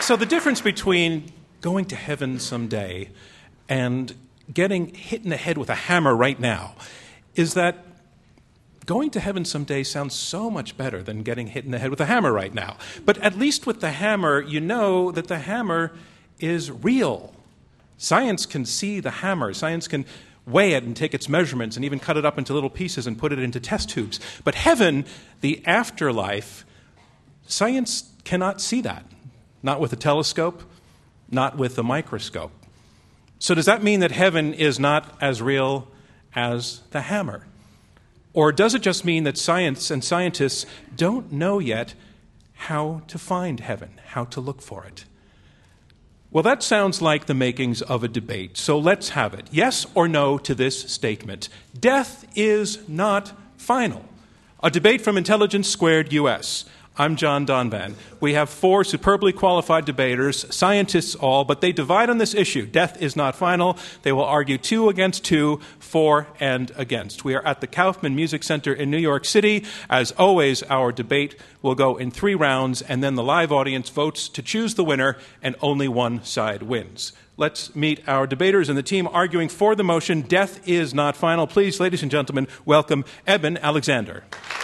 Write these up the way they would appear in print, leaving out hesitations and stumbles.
So the difference between going to heaven someday and getting hit in the head with a hammer right now is that going to heaven someday sounds so much better than getting hit in the head with a hammer right now. But at least with the hammer, you know that the hammer is real. Science can see the hammer. Science can weigh it and take its measurements and even cut it up into little pieces and put it into test tubes. But heaven, the afterlife, science cannot see that. Not with a telescope, not with a microscope. So does that mean that heaven is not as real as the hammer? Or does it just mean that science and scientists don't know yet how to find heaven, how to look for it? Well, that sounds like the makings of a debate. So let's have it. Yes or no to this statement. Death is not final. A debate from Intelligence Squared US. I'm John Donvan. We have 4 superbly qualified debaters, scientists all, but they divide on this issue. Death is not final. They will argue 2 against 2, for and against. We are at the Kaufman Music Center in New York City. As always, our debate will go in 3 rounds, and then the live audience votes to choose the winner, and only one side wins. Let's meet our debaters and the team arguing for the motion, Death is not final. Please, ladies and gentlemen, welcome Eben Alexander.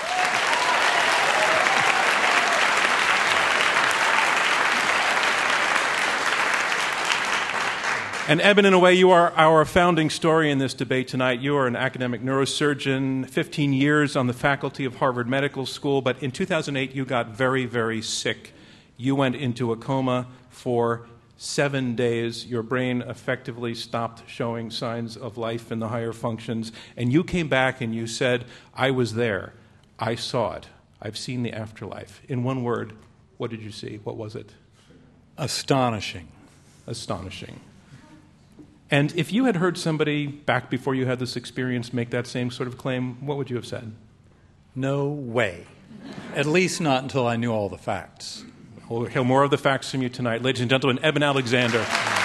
And Eben, in a way, you are our founding story in this debate tonight. You are an academic neurosurgeon, 15 years on the faculty of Harvard Medical School, but in 2008 you got very, very sick. You went into a coma for 7 days. Your brain effectively stopped showing signs of life in the higher functions, and you came back and you said, I was there. I saw it. I've seen the afterlife. In one word, what did you see? What was it? Astonishing. Astonishing. And if you had heard somebody back before you had this experience make that same sort of claim, what would you have said? No way. At least not until I knew all the facts. We'll hear more of the facts from you tonight. Ladies and gentlemen, Eben Alexander.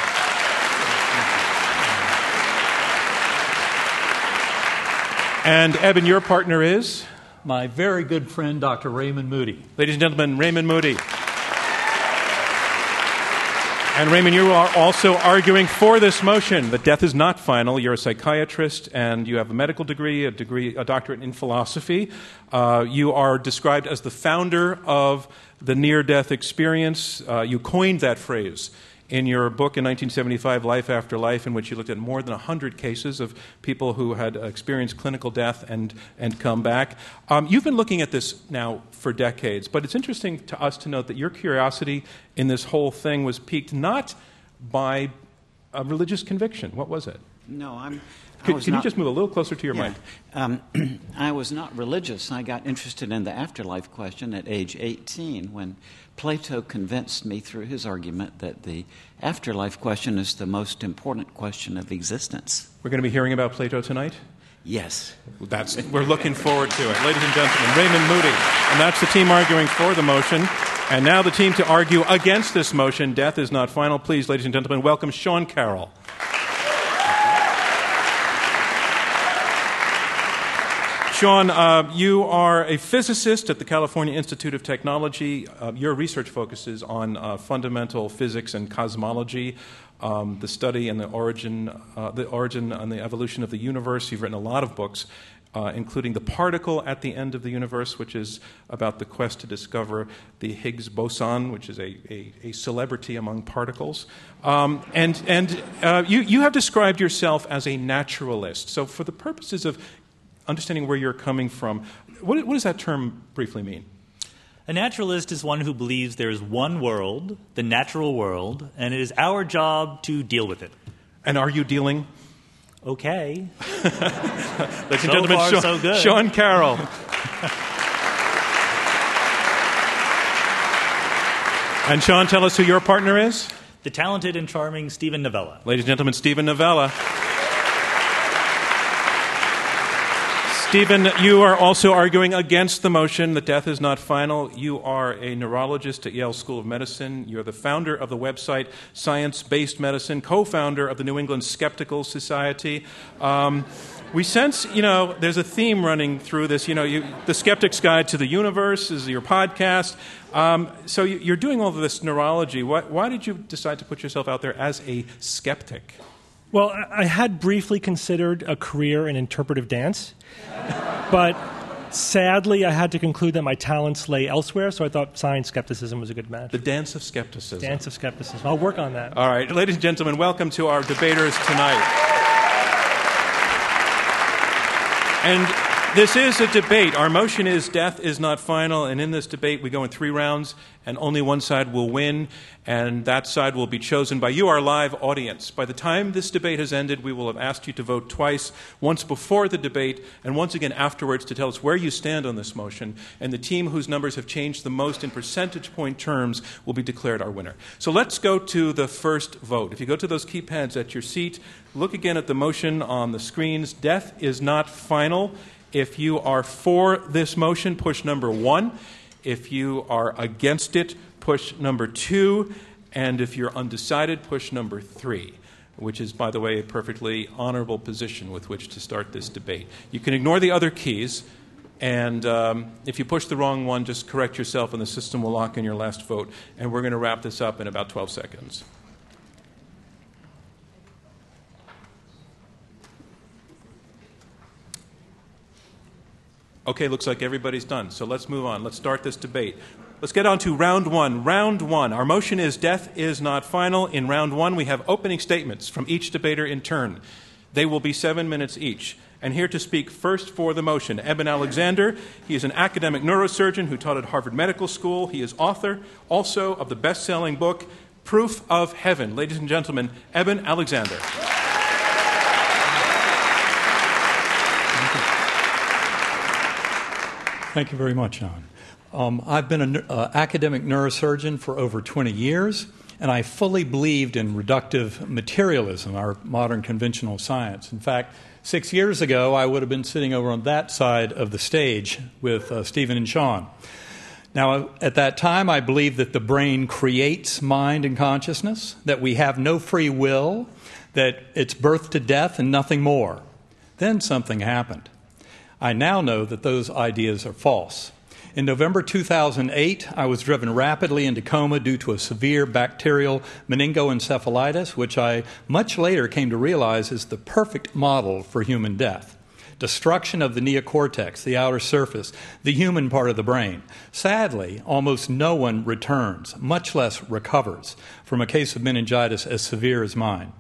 And Eben, your partner is? My very good friend, Dr. Raymond Moody. Ladies and gentlemen, Raymond Moody. And Raymond, you are also arguing for this motion that death is not final. You're a psychiatrist and you have a medical degree, a doctorate in philosophy. You are described as the founder of the near-death experience. You coined that phrase in your book in 1975, Life After Life, in which you looked at more than 100 cases of people who had experienced clinical death and come back. You've been looking at this now for decades, but it's interesting to us to note that your curiosity in this whole thing was piqued not by a religious conviction. What was it? No, Can you just move a little closer to your mic? I was not religious. I got interested in the afterlife question at age 18 when Plato convinced me through his argument that the afterlife question is the most important question of existence. We're going to be hearing about Plato tonight? Yes. We're looking forward to it. Ladies and gentlemen, Raymond Moody. And that's the team arguing for the motion. And now the team to argue against this motion, Death is not final. Please, ladies and gentlemen, welcome Sean Carroll. Sean, you are a physicist at the California Institute of Technology. Your research focuses on fundamental physics and cosmology, the study and the origin and the evolution of the universe. You've written a lot of books, including The Particle at the End of the Universe, which is about the quest to discover the Higgs boson, which is a celebrity among particles. You have described yourself as a naturalist. So for the purposes of understanding where you're coming from, what does that term briefly mean? A naturalist is one who believes there is one world, the natural world, and it is our job to deal with it. And are you dealing? Okay. Ladies and gentlemen, so good. Sean Carroll. And Sean, tell us who your partner is? The talented and charming Steven Novella. Ladies and gentlemen, Steven Novella. Stephen, you are also arguing against the motion that death is not final. You are a neurologist at Yale School of Medicine. You're the founder of the website Science-Based Medicine, co-founder of the New England Skeptical Society. We sense, there's a theme running through this. The Skeptic's Guide to the Universe is your podcast. So you're doing all of this neurology. Why did you decide to put yourself out there as a skeptic? Well, I had briefly considered a career in interpretive dance, but sadly I had to conclude that my talents lay elsewhere, so I thought science skepticism was a good match. The dance of skepticism. Dance of skepticism. I'll work on that. All right. Ladies and gentlemen, welcome to our debaters tonight. And this is a debate. Our motion is death is not final, and in this debate we go in 3 rounds, and only one side will win, and that side will be chosen by you, our live audience. By the time this debate has ended, we will have asked you to vote twice, once before the debate and once again afterwards to tell us where you stand on this motion, and the team whose numbers have changed the most in percentage point terms will be declared our winner. So let's go to the first vote. If you go to those keypads at your seat, look again at the motion on the screens. Death is not final. If you are for this motion, push number 1. If you are against it, push number 2. And if you're undecided, push number 3, which is, by the way, a perfectly honorable position with which to start this debate. You can ignore the other keys, and if you push the wrong one, just correct yourself, and the system will lock in your last vote. And we're going to wrap this up in about 12 seconds. Okay, looks like everybody's done. So let's move on. Let's start this debate. Let's get on to round 1. Round 1. Our motion is death is not final. In round 1, we have opening statements from each debater in turn. They will be 7 minutes each. And here to speak first for the motion, Eben Alexander. He is an academic neurosurgeon who taught at Harvard Medical School. He is author also of the best-selling book, Proof of Heaven. Ladies and gentlemen, Eben Alexander. Thank you very much, John. I've been an academic neurosurgeon for over 20 years, and I fully believed in reductive materialism, our modern conventional science. In fact, 6 years ago, I would have been sitting over on that side of the stage with Stephen and Sean. Now, at that time, I believed that the brain creates mind and consciousness, that we have no free will, that it's birth to death and nothing more. Then something happened. I now know that those ideas are false. In November 2008, I was driven rapidly into coma due to a severe bacterial meningoencephalitis, which I much later came to realize is the perfect model for human death. Destruction of the neocortex, the outer surface, the human part of the brain. Sadly, almost no one returns, much less recovers, from a case of meningitis as severe as mine.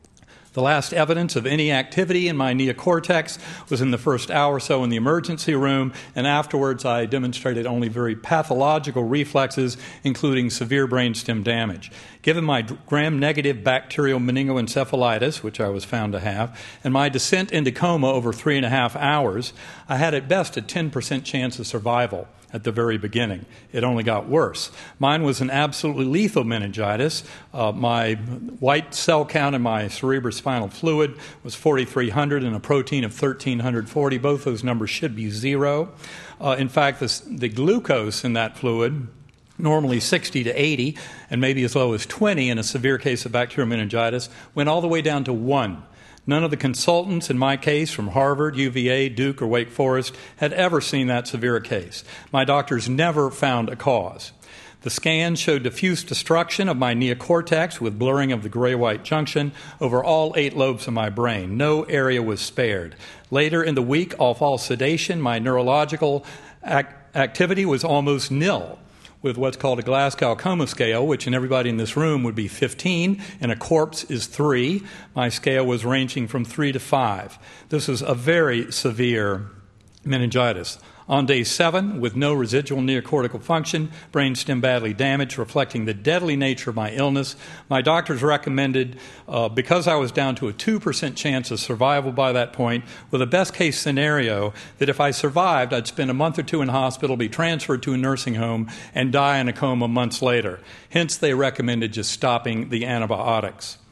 The last evidence of any activity in my neocortex was in the first hour or so in the emergency room, and afterwards I demonstrated only very pathological reflexes, including severe brainstem damage. Given my gram-negative bacterial meningoencephalitis, which I was found to have, and my descent into coma over 3.5 hours, I had at best a 10% chance of survival. At the very beginning. It only got worse. Mine was an absolutely lethal meningitis. My white cell count in my cerebrospinal fluid was 4,300 and a protein of 1,340. Both those numbers should be 0. In fact, the glucose in that fluid, normally 60 to 80, and maybe as low as 20 in a severe case of bacterial meningitis, went all the way down to 1. None of the consultants in my case from Harvard, UVA, Duke, or Wake Forest had ever seen that severe a case. My doctors never found a cause. The scans showed diffuse destruction of my neocortex with blurring of the gray-white junction over all 8 lobes of my brain. No area was spared. Later in the week, off all sedation, my neurological activity was almost nil, with what's called a Glasgow Coma Scale, which in everybody in this room would be 15, and a corpse is 3. My scale was ranging from 3 to 5. This was a very severe meningitis. On day 7, with no residual neocortical function, brainstem badly damaged, reflecting the deadly nature of my illness, my doctors recommended, because I was down to a 2% chance of survival by that point, with a best-case scenario that if I survived, I'd spend a month or 2 in hospital, be transferred to a nursing home, and die in a coma months later. Hence, they recommended just stopping the antibiotics.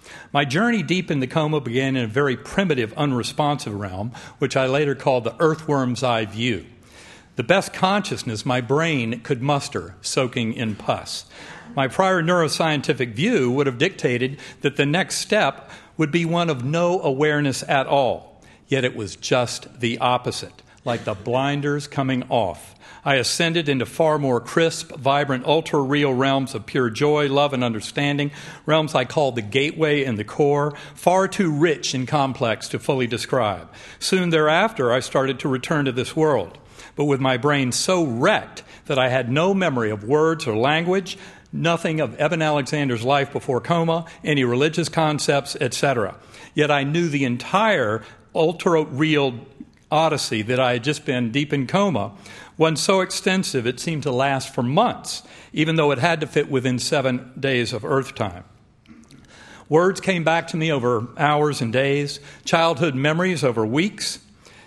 My journey deep in the coma began in a very primitive, unresponsive realm, which I later called the earthworm's eye view. The best consciousness my brain could muster, soaking in pus. My prior neuroscientific view would have dictated that the next step would be one of no awareness at all. Yet it was just the opposite, like the blinders coming off. I ascended into far more crisp, vibrant, ultra-real realms of pure joy, love, and understanding, realms I called the gateway and the core, far too rich and complex to fully describe. Soon thereafter, I started to return to this world, but with my brain so wrecked that I had no memory of words or language, nothing of Eben Alexander's life before coma, any religious concepts, etc. Yet I knew the entire ultra-real odyssey that I had just been deep in coma, one so extensive it seemed to last for months, even though it had to fit within 7 days of Earth time. Words came back to me over hours and days, childhood memories over weeks,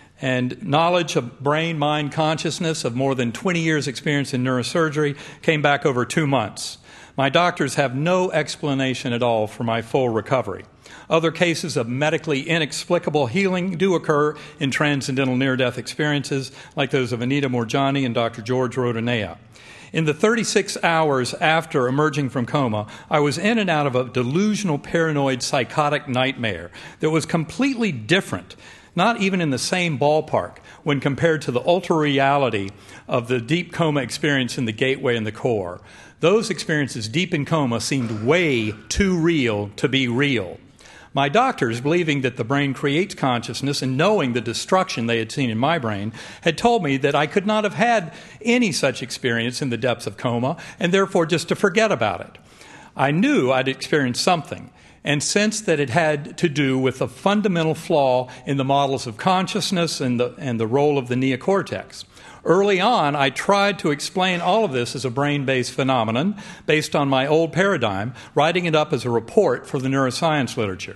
and knowledge of brain, mind, consciousness of more than 20 years' experience in neurosurgery came back over 2 months. My doctors have no explanation at all for my full recovery. Other cases of medically inexplicable healing do occur in transcendental near-death experiences, like those of Anita Moorjani and Dr. George Rodanea. In the 36 hours after emerging from coma, I was in and out of a delusional, paranoid, psychotic nightmare that was completely different, not even in the same ballpark, when compared to the ultra-reality of the deep coma experience in the gateway and the core. Those experiences deep in coma seemed way too real to be real. My doctors, believing that the brain creates consciousness and knowing the destruction they had seen in my brain, had told me that I could not have had any such experience in the depths of coma and therefore just to forget about it. I knew I'd experienced something and sensed that it had to do with a fundamental flaw in the models of consciousness and the role of the neocortex. Early on, I tried to explain all of this as a brain-based phenomenon based on my old paradigm, writing it up as a report for the neuroscience literature.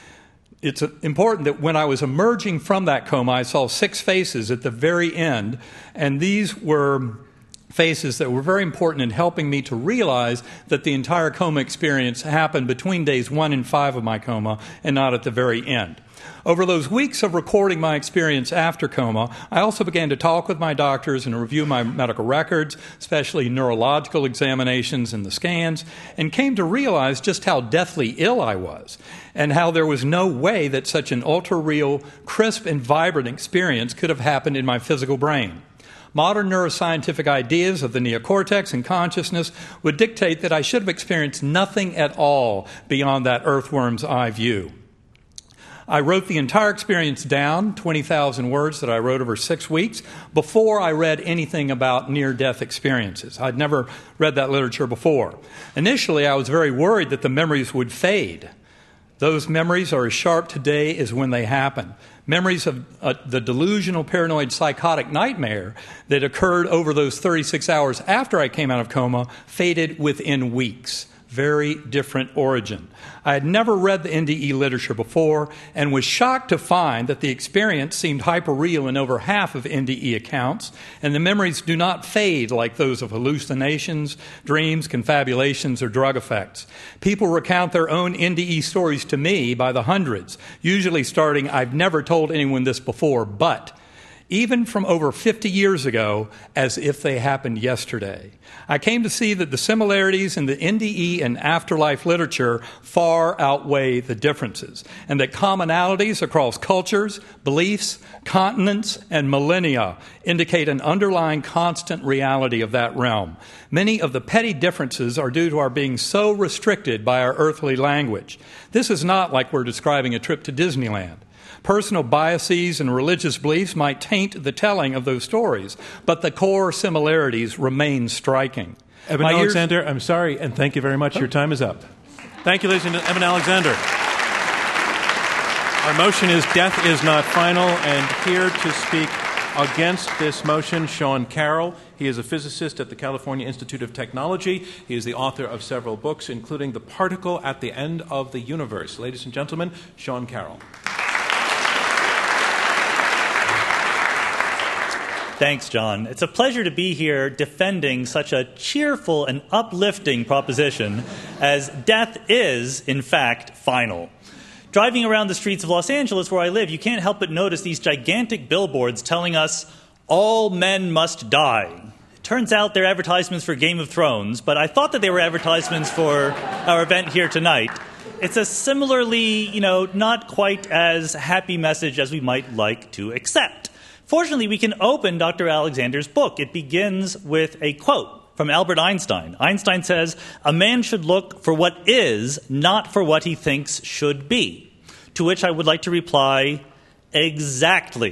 It's important that when I was emerging from that coma, I saw 6 faces at the very end, and these were faces that were very important in helping me to realize that the entire coma experience happened between days 1 and 5 of my coma and not at the very end. Over those weeks of recording my experience after coma, I also began to talk with my doctors and review my medical records, especially neurological examinations and the scans, and came to realize just how deathly ill I was and how there was no way that such an ultra-real, crisp and vibrant experience could have happened in my physical brain. Modern neuroscientific ideas of the neocortex and consciousness would dictate that I should have experienced nothing at all beyond that earthworm's eye view. I wrote the entire experience down, 20,000 words that I wrote over 6 weeks, before I read anything about near-death experiences. I'd never read that literature before. Initially, I was very worried that the memories would fade. Those memories are as sharp today as when they happened. Memories of the delusional, paranoid, psychotic nightmare that occurred over those 36 hours after I came out of coma faded within weeks. Very different origin. I had never read the NDE literature before and was shocked to find that the experience seemed hyper-real in over half of NDE accounts, and the memories do not fade like those of hallucinations, dreams, confabulations, or drug effects. People recount their own NDE stories to me by the hundreds, usually starting, "I've never told anyone this before, but," even from over 50 years ago, as if they happened yesterday. I came to see that the similarities in the NDE and afterlife literature far outweigh the differences, and that commonalities across cultures, beliefs, continents, and millennia indicate an underlying constant reality of that realm. Many of the petty differences are due to our being so restricted by our earthly language. This is not like we're describing a trip to Disneyland. Personal biases and religious beliefs might taint the telling of those stories, but the core similarities remain striking. Eben Alexander, I'm sorry, and thank you very much. Your time is up. Thank you, ladies and gentlemen. Eben Alexander. Our motion is Death is Not Final, and here to speak against this motion, Sean Carroll. He is a physicist at the California Institute of Technology. He is the author of several books, including The Particle at the End of the Universe. Ladies and gentlemen, Sean Carroll. Thanks, John. It's a pleasure to be here defending such a cheerful and uplifting proposition as death is, in fact, final. Driving around the streets of Los Angeles, where I live, you can't help but notice these gigantic billboards telling us, all men must die. It turns out they're advertisements for Game of Thrones, but I thought that they were advertisements for our event here tonight. It's a similarly, not quite as happy message as we might like to accept. Fortunately, we can open Dr. Alexander's book. It begins with a quote from Albert Einstein. Einstein says, "A man should look for what is, not for what he thinks should be." To which I would like to reply, exactly.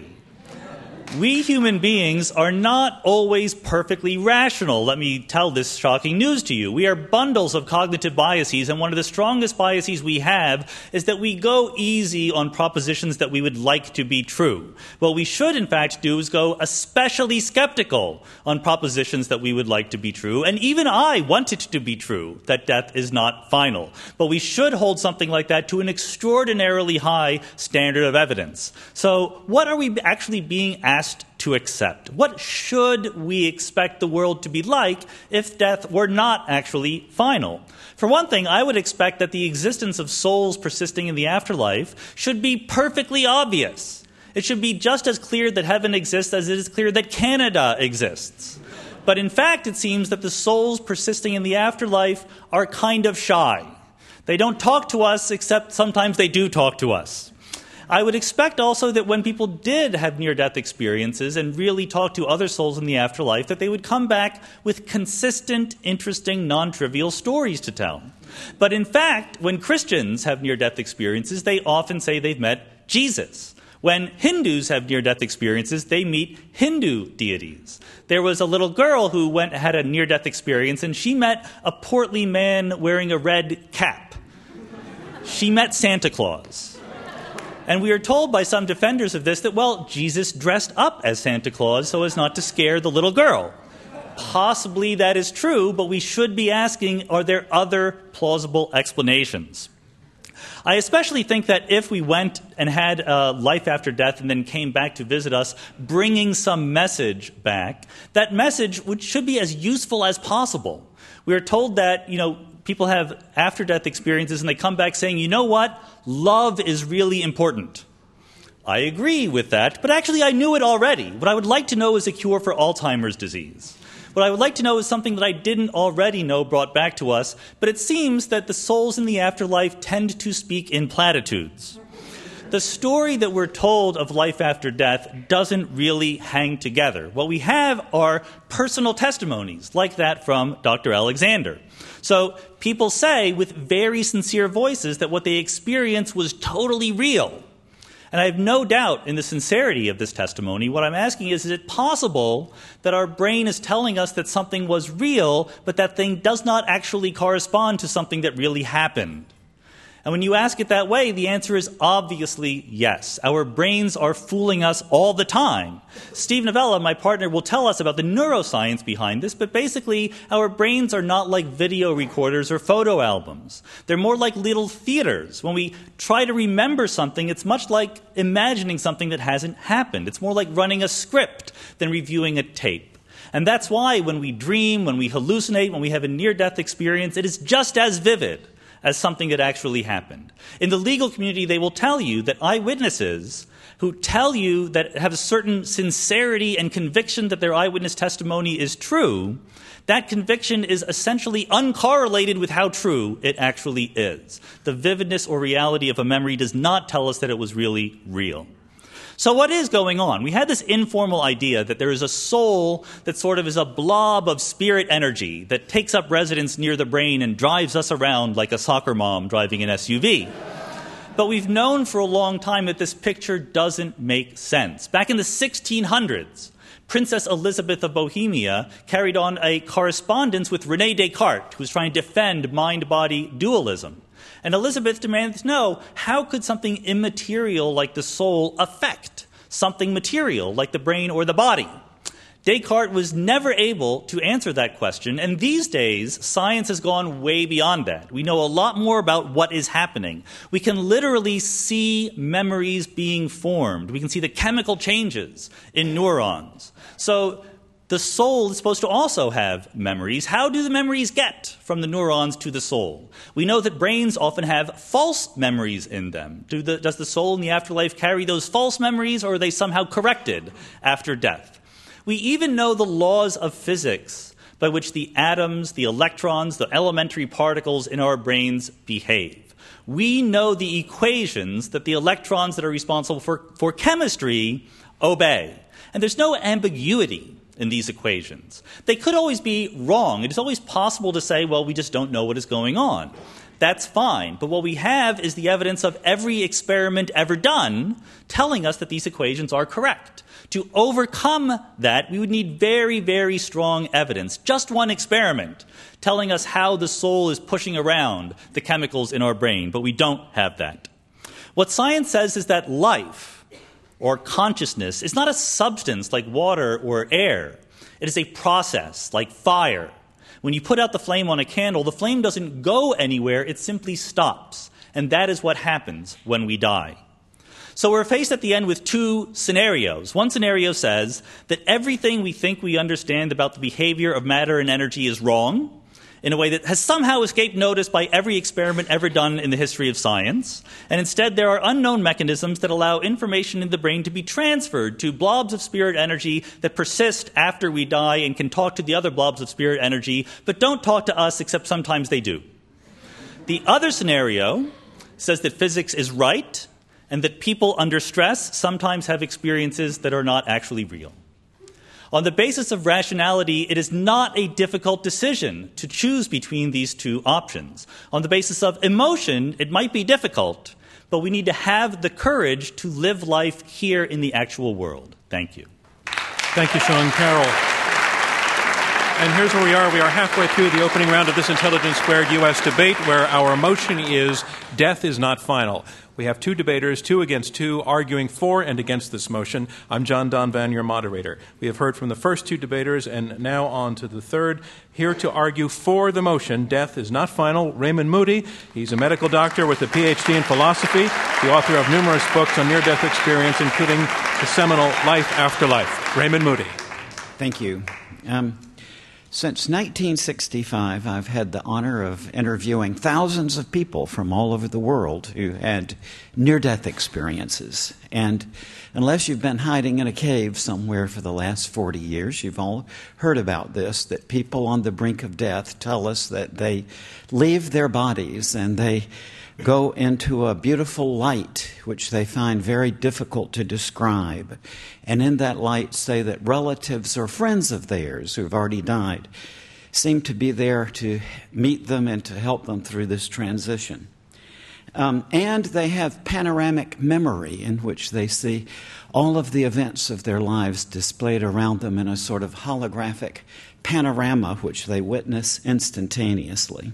We human beings are not always perfectly rational. Let me tell this shocking news to you. We are bundles of cognitive biases, and one of the strongest biases we have is that we go easy on propositions that we would like to be true. What we should, in fact, do is go especially skeptical on propositions that we would like to be true, and even I want it to be true that death is not final. But we should hold something like that to an extraordinarily high standard of evidence. So what are we actually being asked to accept? What should we expect the world to be like if death were not actually final? For one thing, I would expect that the existence of souls persisting in the afterlife should be perfectly obvious. It should be just as clear that heaven exists as it is clear that Canada exists. But in fact, it seems that the souls persisting in the afterlife are kind of shy. They don't talk to us, except sometimes they do talk to us. I would expect also that when people did have near-death experiences and really talk to other souls in the afterlife, that they would come back with consistent, interesting, non-trivial stories to tell. But in fact, when Christians have near-death experiences, they often say they've met Jesus. When Hindus have near-death experiences, they meet Hindu deities. There was a little girl who had a near-death experience, and she met a portly man wearing a red cap. She met Santa Claus. And we are told by some defenders of this that, Jesus dressed up as Santa Claus so as not to scare the little girl. Possibly that is true, but we should be asking, are there other plausible explanations? I especially think that if we went and had life after death and then came back to visit us, bringing some message back, that message should be as useful as possible. We are told that, people have after-death experiences and they come back saying, you know what? Love is really important. I agree with that, but actually I knew it already. What I would like to know is a cure for Alzheimer's disease. What I would like to know is something that I didn't already know brought back to us, but it seems that the souls in the afterlife tend to speak in platitudes. The story that we're told of life after death doesn't really hang together. What we have are personal testimonies, like that from Dr. Alexander. So people say with very sincere voices that what they experienced was totally real. And I have no doubt in the sincerity of this testimony. What I'm asking is it possible that our brain is telling us that something was real, but that thing does not actually correspond to something that really happened? And when you ask it that way, the answer is obviously yes. Our brains are fooling us all the time. Steve Novella, my partner, will tell us about the neuroscience behind this, but basically our brains are not like video recorders or photo albums. They're more like little theaters. When we try to remember something, it's much like imagining something that hasn't happened. It's more like running a script than reviewing a tape. And that's why when we dream, when we hallucinate, when we have a near-death experience, it is just as vivid as something that actually happened. In the legal community, they will tell you that eyewitnesses who tell you that have a certain sincerity and conviction that their eyewitness testimony is true, that conviction is essentially uncorrelated with how true it actually is. The vividness or reality of a memory does not tell us that it was really real. So what is going on? We had this informal idea that there is a soul that sort of is a blob of spirit energy that takes up residence near the brain and drives us around like a soccer mom driving an SUV. But we've known for a long time that this picture doesn't make sense. Back in the 1600s, Princess Elizabeth of Bohemia carried on a correspondence with René Descartes, who was trying to defend mind-body dualism. And Elizabeth demanded to know, how could something immaterial like the soul affect something material like the brain or the body? Descartes was never able to answer that question, and these days, science has gone way beyond that. We know a lot more about what is happening. We can literally see memories being formed. We can see the chemical changes in neurons. So the soul is supposed to also have memories. How do the memories get from the neurons to the soul? We know that brains often have false memories in them. Does the soul in the afterlife carry those false memories, or are they somehow corrected after death? We even know the laws of physics by which the atoms, the electrons, the elementary particles in our brains behave. We know the equations that the electrons that are responsible for chemistry obey. And there's no ambiguity in these equations. They could always be wrong. It is always possible to say, well, we just don't know what is going on. That's fine. But what we have is the evidence of every experiment ever done telling us that these equations are correct. To overcome that, we would need very, very strong evidence. Just one experiment telling us how the soul is pushing around the chemicals in our brain. But we don't have that. What science says is that life, or consciousness, is not a substance like water or air. It is a process like fire. When you put out the flame on a candle, the flame doesn't go anywhere, it simply stops. And that is what happens when we die. So we're faced at the end with two scenarios. One scenario says that everything we think we understand about the behavior of matter and energy is wrong, in a way that has somehow escaped notice by every experiment ever done in the history of science. And instead, there are unknown mechanisms that allow information in the brain to be transferred to blobs of spirit energy that persist after we die and can talk to the other blobs of spirit energy, but don't talk to us, except sometimes they do. The other scenario says that physics is right and that people under stress sometimes have experiences that are not actually real. On the basis of rationality, it is not a difficult decision to choose between these two options. On the basis of emotion, it might be difficult, but we need to have the courage to live life here in the actual world. Thank you. Thank you, Sean Carroll. And here's where we are. We are halfway through the opening round of this Intelligence Squared U.S. debate, where our motion is death is not final. We have two debaters, 2 against 2, arguing for and against this motion. I'm John Donvan, your moderator. We have heard from the first 2 debaters, and now on to the third. Here to argue for the motion, death is not final, Raymond Moody. He's a medical doctor with a Ph.D. in philosophy, the author of numerous books on near-death experience, including the seminal Life After Life. Raymond Moody. Thank you. Since 1965, I've had the honor of interviewing thousands of people from all over the world who had near-death experiences. And unless you've been hiding in a cave somewhere for the last 40 years, you've all heard about this, that people on the brink of death tell us that they leave their bodies and they go into a beautiful light, which they find very difficult to describe. And in that light say that relatives or friends of theirs who've already died seem to be there to meet them and to help them through this transition. And they have panoramic memory, in which they see all of the events of their lives displayed around them in a sort of holographic panorama, which they witness instantaneously.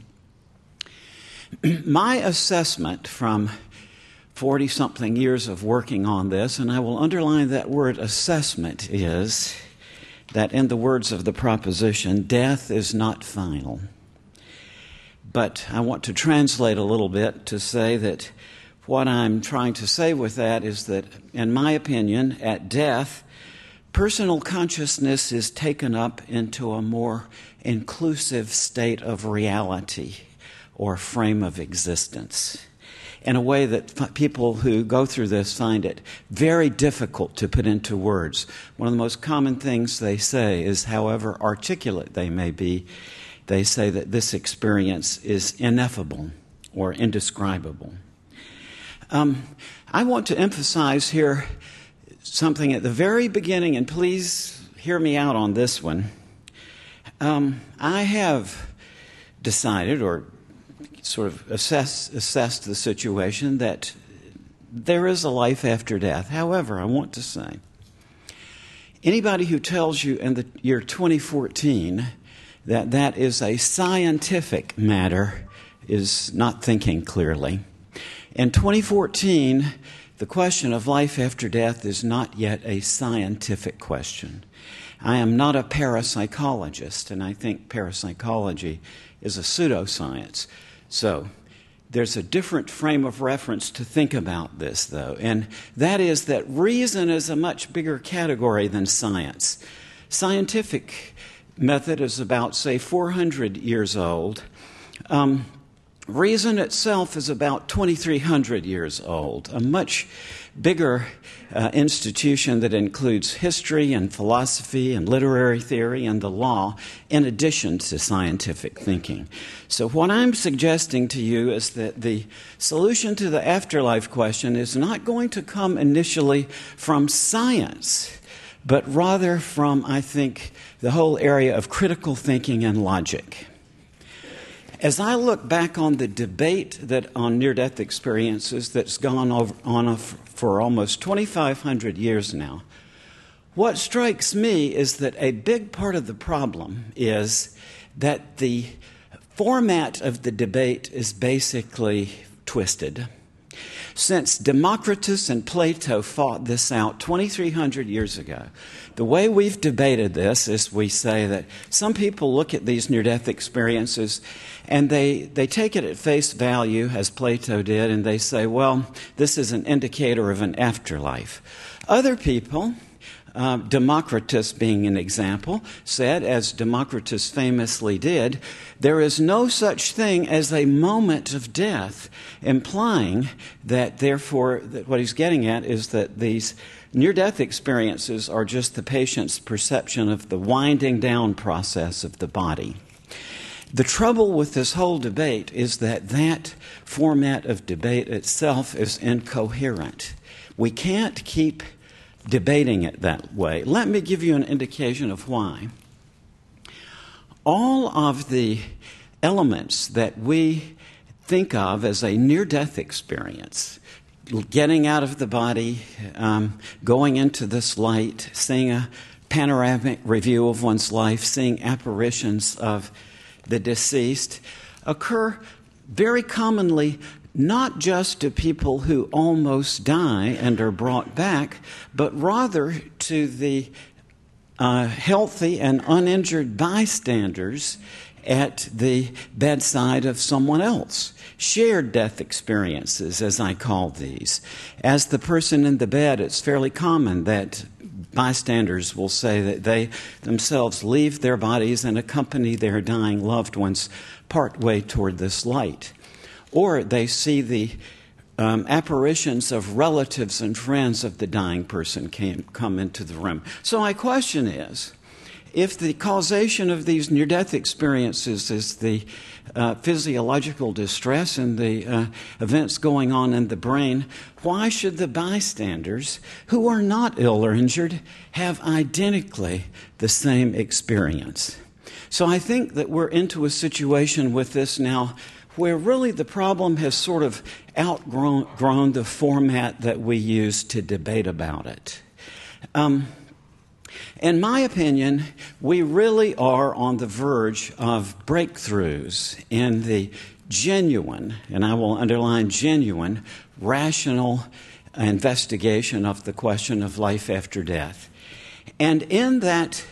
My assessment from 40-something years of working on this, and I will underline that word assessment, is that in the words of the proposition, death is not final. But I want to translate a little bit to say that what I'm trying to say with that is that, in my opinion, at death, personal consciousness is taken up into a more inclusive state of reality or frame of existence, in a way that people who go through this find it very difficult to put into words. One of the most common things they say is, however articulate they may be, they say that this experience is ineffable or indescribable. I want to emphasize here something at the very beginning, and please hear me out on this one. I have decided, or sort of assessed the situation, that there is a life after death. However, I want to say, anybody who tells you in the year 2014 that that is a scientific matter is not thinking clearly. In 2014, the question of life after death is not yet a scientific question. I am not a parapsychologist, and I think parapsychology is a pseudoscience. So there's a different frame of reference to think about this, though, and that is that reason is a much bigger category than science. Scientific method is about, say, 400 years old. Reason itself is about 2,300 years old, a much bigger institution that includes history and philosophy and literary theory and the law, in addition to scientific thinking. So what I'm suggesting to you is that the solution to the afterlife question is not going to come initially from science, but rather from, I think, the whole area of critical thinking and logic. As I look back on the debate on near-death experiences that's gone on for almost 2,500 years now, what strikes me is that a big part of the problem is that the format of the debate is basically twisted. Since Democritus and Plato fought this out 2,300 years ago, the way we've debated this is we say that some people look at these near-death experiences and they take it at face value, as Plato did, and they say, well, this is an indicator of an afterlife. Other people, Democritus being an example, said, as Democritus famously did, there is no such thing as a moment of death, implying that, therefore, that what he's getting at is that these near-death experiences are just the patient's perception of the winding down process of the body. The trouble with this whole debate is that that format of debate itself is incoherent. We can't keep debating it that way. Let me give you an indication of why. All of the elements that we think of as a near-death experience, getting out of the body, going into this light, seeing a panoramic review of one's life, seeing apparitions of the deceased, occur very commonly not just to people who almost die and are brought back, but rather to the healthy and uninjured bystanders at the bedside of someone else. Shared death experiences, as I call these. As the person in the bed, it's fairly common that bystanders will say that they themselves leave their bodies and accompany their dying loved ones partway toward this light. Or they see the apparitions of relatives and friends of the dying person come into the room. So my question is, if the causation of these near-death experiences is the physiological distress and the events going on in the brain, why should the bystanders who are not ill or injured have identically the same experience? So I think that we're into a situation with this now where really the problem has sort of outgrown the format that we use to debate about it. In my opinion, we really are on the verge of breakthroughs in the genuine, and I will underline genuine, rational investigation of the question of life after death. And in that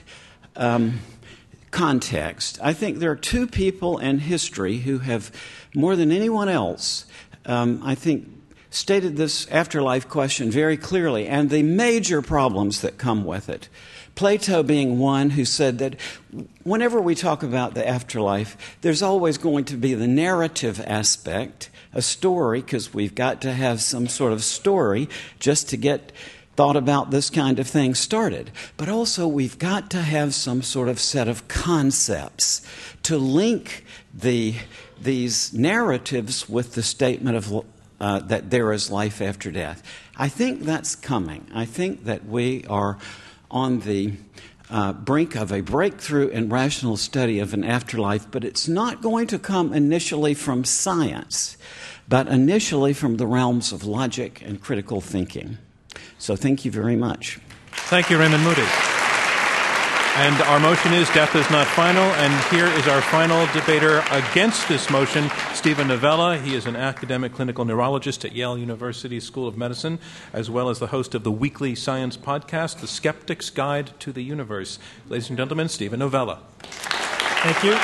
context, I think there are two people in history who have, more than anyone else, I think, stated this afterlife question very clearly and the major problems that come with it. Plato being one who said that whenever we talk about the afterlife, there's always going to be the narrative aspect, a story, because we've got to have some sort of story just to get thought about this kind of thing started. But also we've got to have some sort of set of concepts to link these narratives with the statement of that there is life after death. I think that's coming. I think that we are on the brink of a breakthrough in rational study of an afterlife, but it's not going to come initially from science, but initially from the realms of logic and critical thinking. So thank you very much. Thank you, Raymond Moody. And our motion is death is not final. And here is our final debater against this motion, Steven Novella. He is an academic clinical neurologist at Yale University School of Medicine, as well as the host of the weekly science podcast, The Skeptic's Guide to the Universe. Ladies and gentlemen, Steven Novella. Thank you.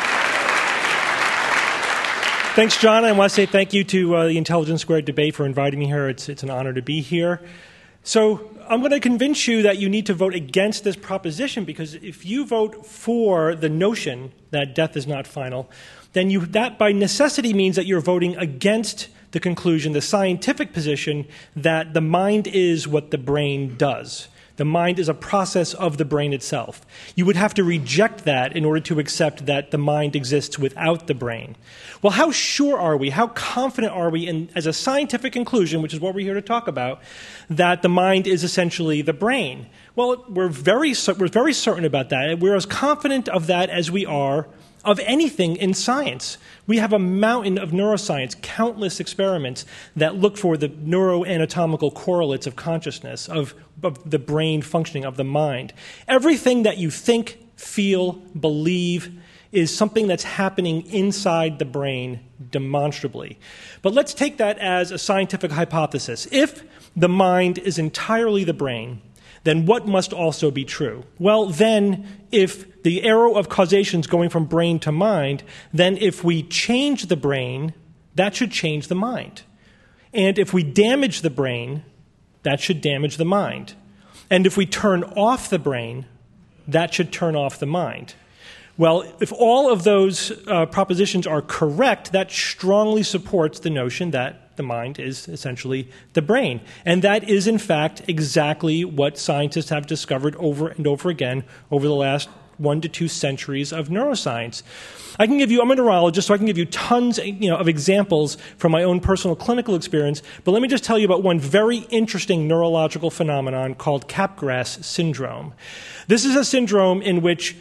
Thanks, John. I want to say thank you to the Intelligence Squared debate for inviting me here. It's an honor to be here. So I'm going to convince you that you need to vote against this proposition, because if you vote for the notion that death is not final, then that by necessity means that you're voting against the conclusion, the scientific position, that the mind is what the brain does. The mind is a process of the brain itself. You would have to reject that in order to accept that the mind exists without the brain. Well, how sure are we, how confident are we as a scientific conclusion, which is what we're here to talk about, that the mind is essentially the brain? Well, we're very certain about that. We're as confident of that as we are of anything in science. We have a mountain of neuroscience, countless experiments that look for the neuroanatomical correlates of consciousness, of the brain functioning, of the mind. Everything that you think, feel, believe is something that's happening inside the brain demonstrably. But let's take that as a scientific hypothesis. If the mind is entirely the brain, then what must also be true? Well, then, if the arrow of causation is going from brain to mind, then if we change the brain, that should change the mind. And if we damage the brain, that should damage the mind. And if we turn off the brain, that should turn off the mind. Well, if all of those propositions are correct, that strongly supports the notion that the mind is essentially the brain. And that is, in fact, exactly what scientists have discovered over and over again over the last 1 to 2 centuries of neuroscience. I'm a neurologist, so I can give you tons of examples from my own personal clinical experience, but let me just tell you about one very interesting neurological phenomenon called Capgras syndrome. This is a syndrome in which,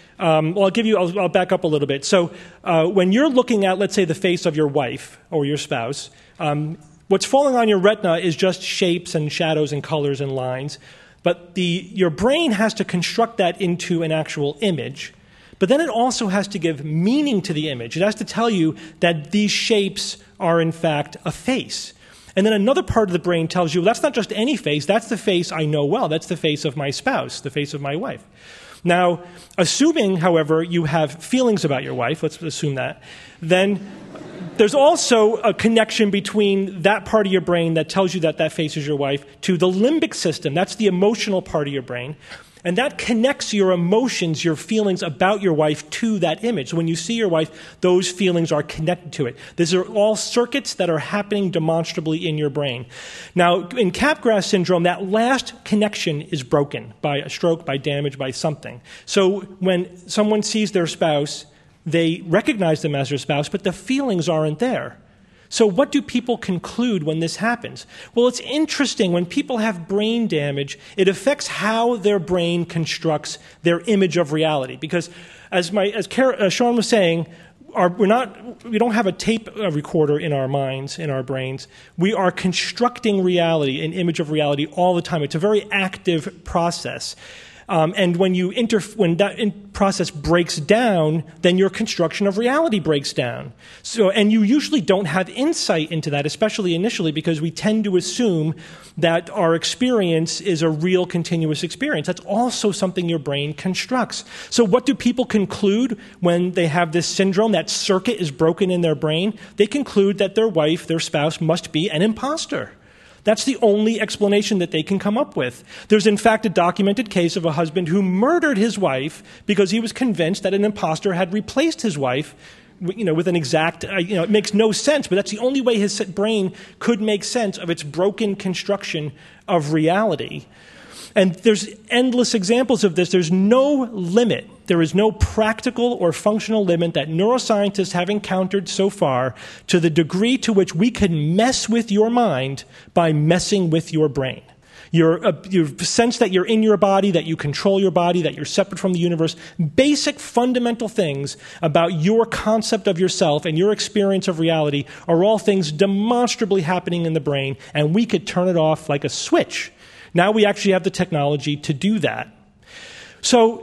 I'll back up a little bit. So when you're looking at, let's say, the face of your wife or your spouse, what's falling on your retina is just shapes and shadows and colors and lines. But your brain has to construct that into an actual image. But then it also has to give meaning to the image. It has to tell you that these shapes are, in fact, a face. And then another part of the brain tells you, well, that's not just any face. That's the face I know well. That's the face of my spouse, the face of my wife. Now, assuming, however, you have feelings about your wife, let's assume that, then there's also a connection between that part of your brain that tells you that that face is your wife to the limbic system. That's the emotional part of your brain. And that connects your emotions, your feelings about your wife to that image. So when you see your wife, those feelings are connected to it. These are all circuits that are happening demonstrably in your brain. Now, in Capgras syndrome, that last connection is broken by a stroke, by damage, by something. So when someone sees their spouse, they recognize them as their spouse, but the feelings aren't there. So what do people conclude when this happens? Well, it's interesting. When people have brain damage, it affects how their brain constructs their image of reality. Because as Sean was saying, we don't have a tape recorder in our minds, in our brains. We are constructing reality, an image of reality all the time. It's a very active process. And when that process breaks down, then your construction of reality breaks down. And you usually don't have insight into that, especially initially, because we tend to assume that our experience is a real continuous experience. That's also something your brain constructs. So what do people conclude when they have this syndrome, that circuit is broken in their brain? They conclude that their wife, their spouse, must be an imposter. That's the only explanation that they can come up with. There's, in fact, a documented case of a husband who murdered his wife because he was convinced that an imposter had replaced his wife, with an exact, it makes no sense, but that's the only way his brain could make sense of its broken construction of reality. And there's endless examples of this. There's no limit. There is no practical or functional limit that neuroscientists have encountered so far to the degree to which we can mess with your mind by messing with your brain. Your sense that you're in your body, that you control your body, that you're separate from the universe, basic fundamental things about your concept of yourself and your experience of reality are all things demonstrably happening in the brain, and we could turn it off like a switch. Now we actually have the technology to do that. So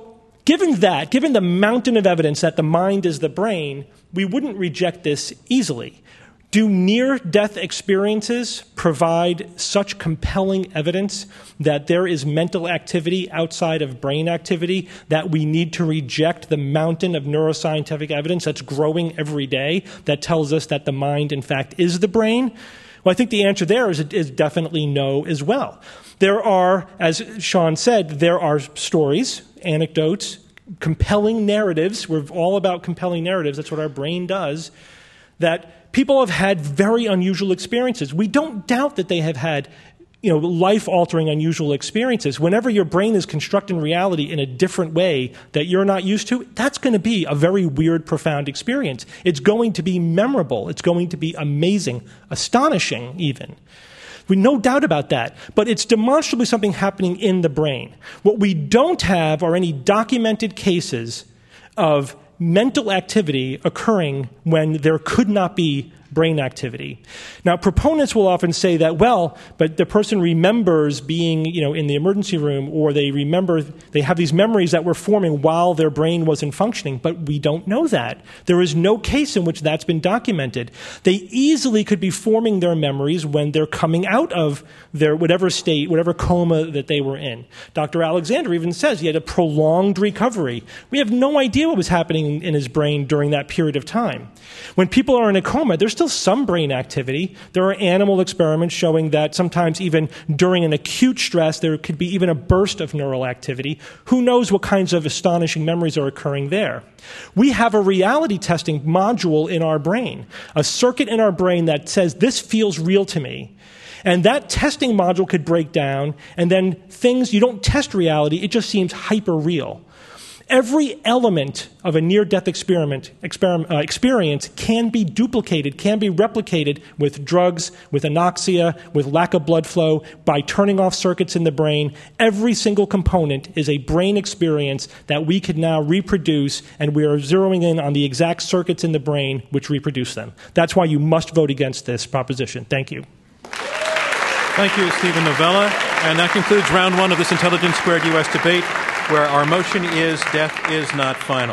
Given the mountain of evidence that the mind is the brain, we wouldn't reject this easily. Do near-death experiences provide such compelling evidence that there is mental activity outside of brain activity that we need to reject the mountain of neuroscientific evidence that's growing every day that tells us that the mind, in fact, is the brain? Well, I think the answer there is definitely no as well. There are, as Sean said, there are stories, anecdotes, compelling narratives. We're all about compelling narratives. That's what our brain does. That people have had very unusual experiences. We don't doubt that they have had, life-altering, unusual experiences. Whenever your brain is constructing reality in a different way that you're not used to, that's going to be a very weird, profound experience. It's going to be memorable. It's going to be amazing, astonishing even. No doubt about that. But it's demonstrably something happening in the brain. What we don't have are any documented cases of mental activity occurring when there could not be brain activity. Now, proponents will often say that, but the person remembers being, in the emergency room, or they have these memories that were forming while their brain wasn't functioning, but we don't know that. There is no case in which that's been documented. They easily could be forming their memories when they're coming out of their whatever state, whatever coma that they were in. Dr. Alexander even says he had a prolonged recovery. We have no idea what was happening in his brain during that period of time. When people are in a coma, there's still some brain activity. There are animal experiments showing that sometimes even during an acute stress, there could be even a burst of neural activity. Who knows what kinds of astonishing memories are occurring there? We have a reality testing module in our brain, a circuit in our brain that says, this feels real to me. And that testing module could break down, and then you don't test reality, it just seems hyper-real. Every element of a near-death experience can be duplicated, can be replicated with drugs, with anoxia, with lack of blood flow, by turning off circuits in the brain. Every single component is a brain experience that we can now reproduce, and we are zeroing in on the exact circuits in the brain which reproduce them. That's why you must vote against this proposition. Thank you. Thank you, Stephen Novella. And that concludes round one of this Intelligence Squared U.S. debate, where our motion is death is not final.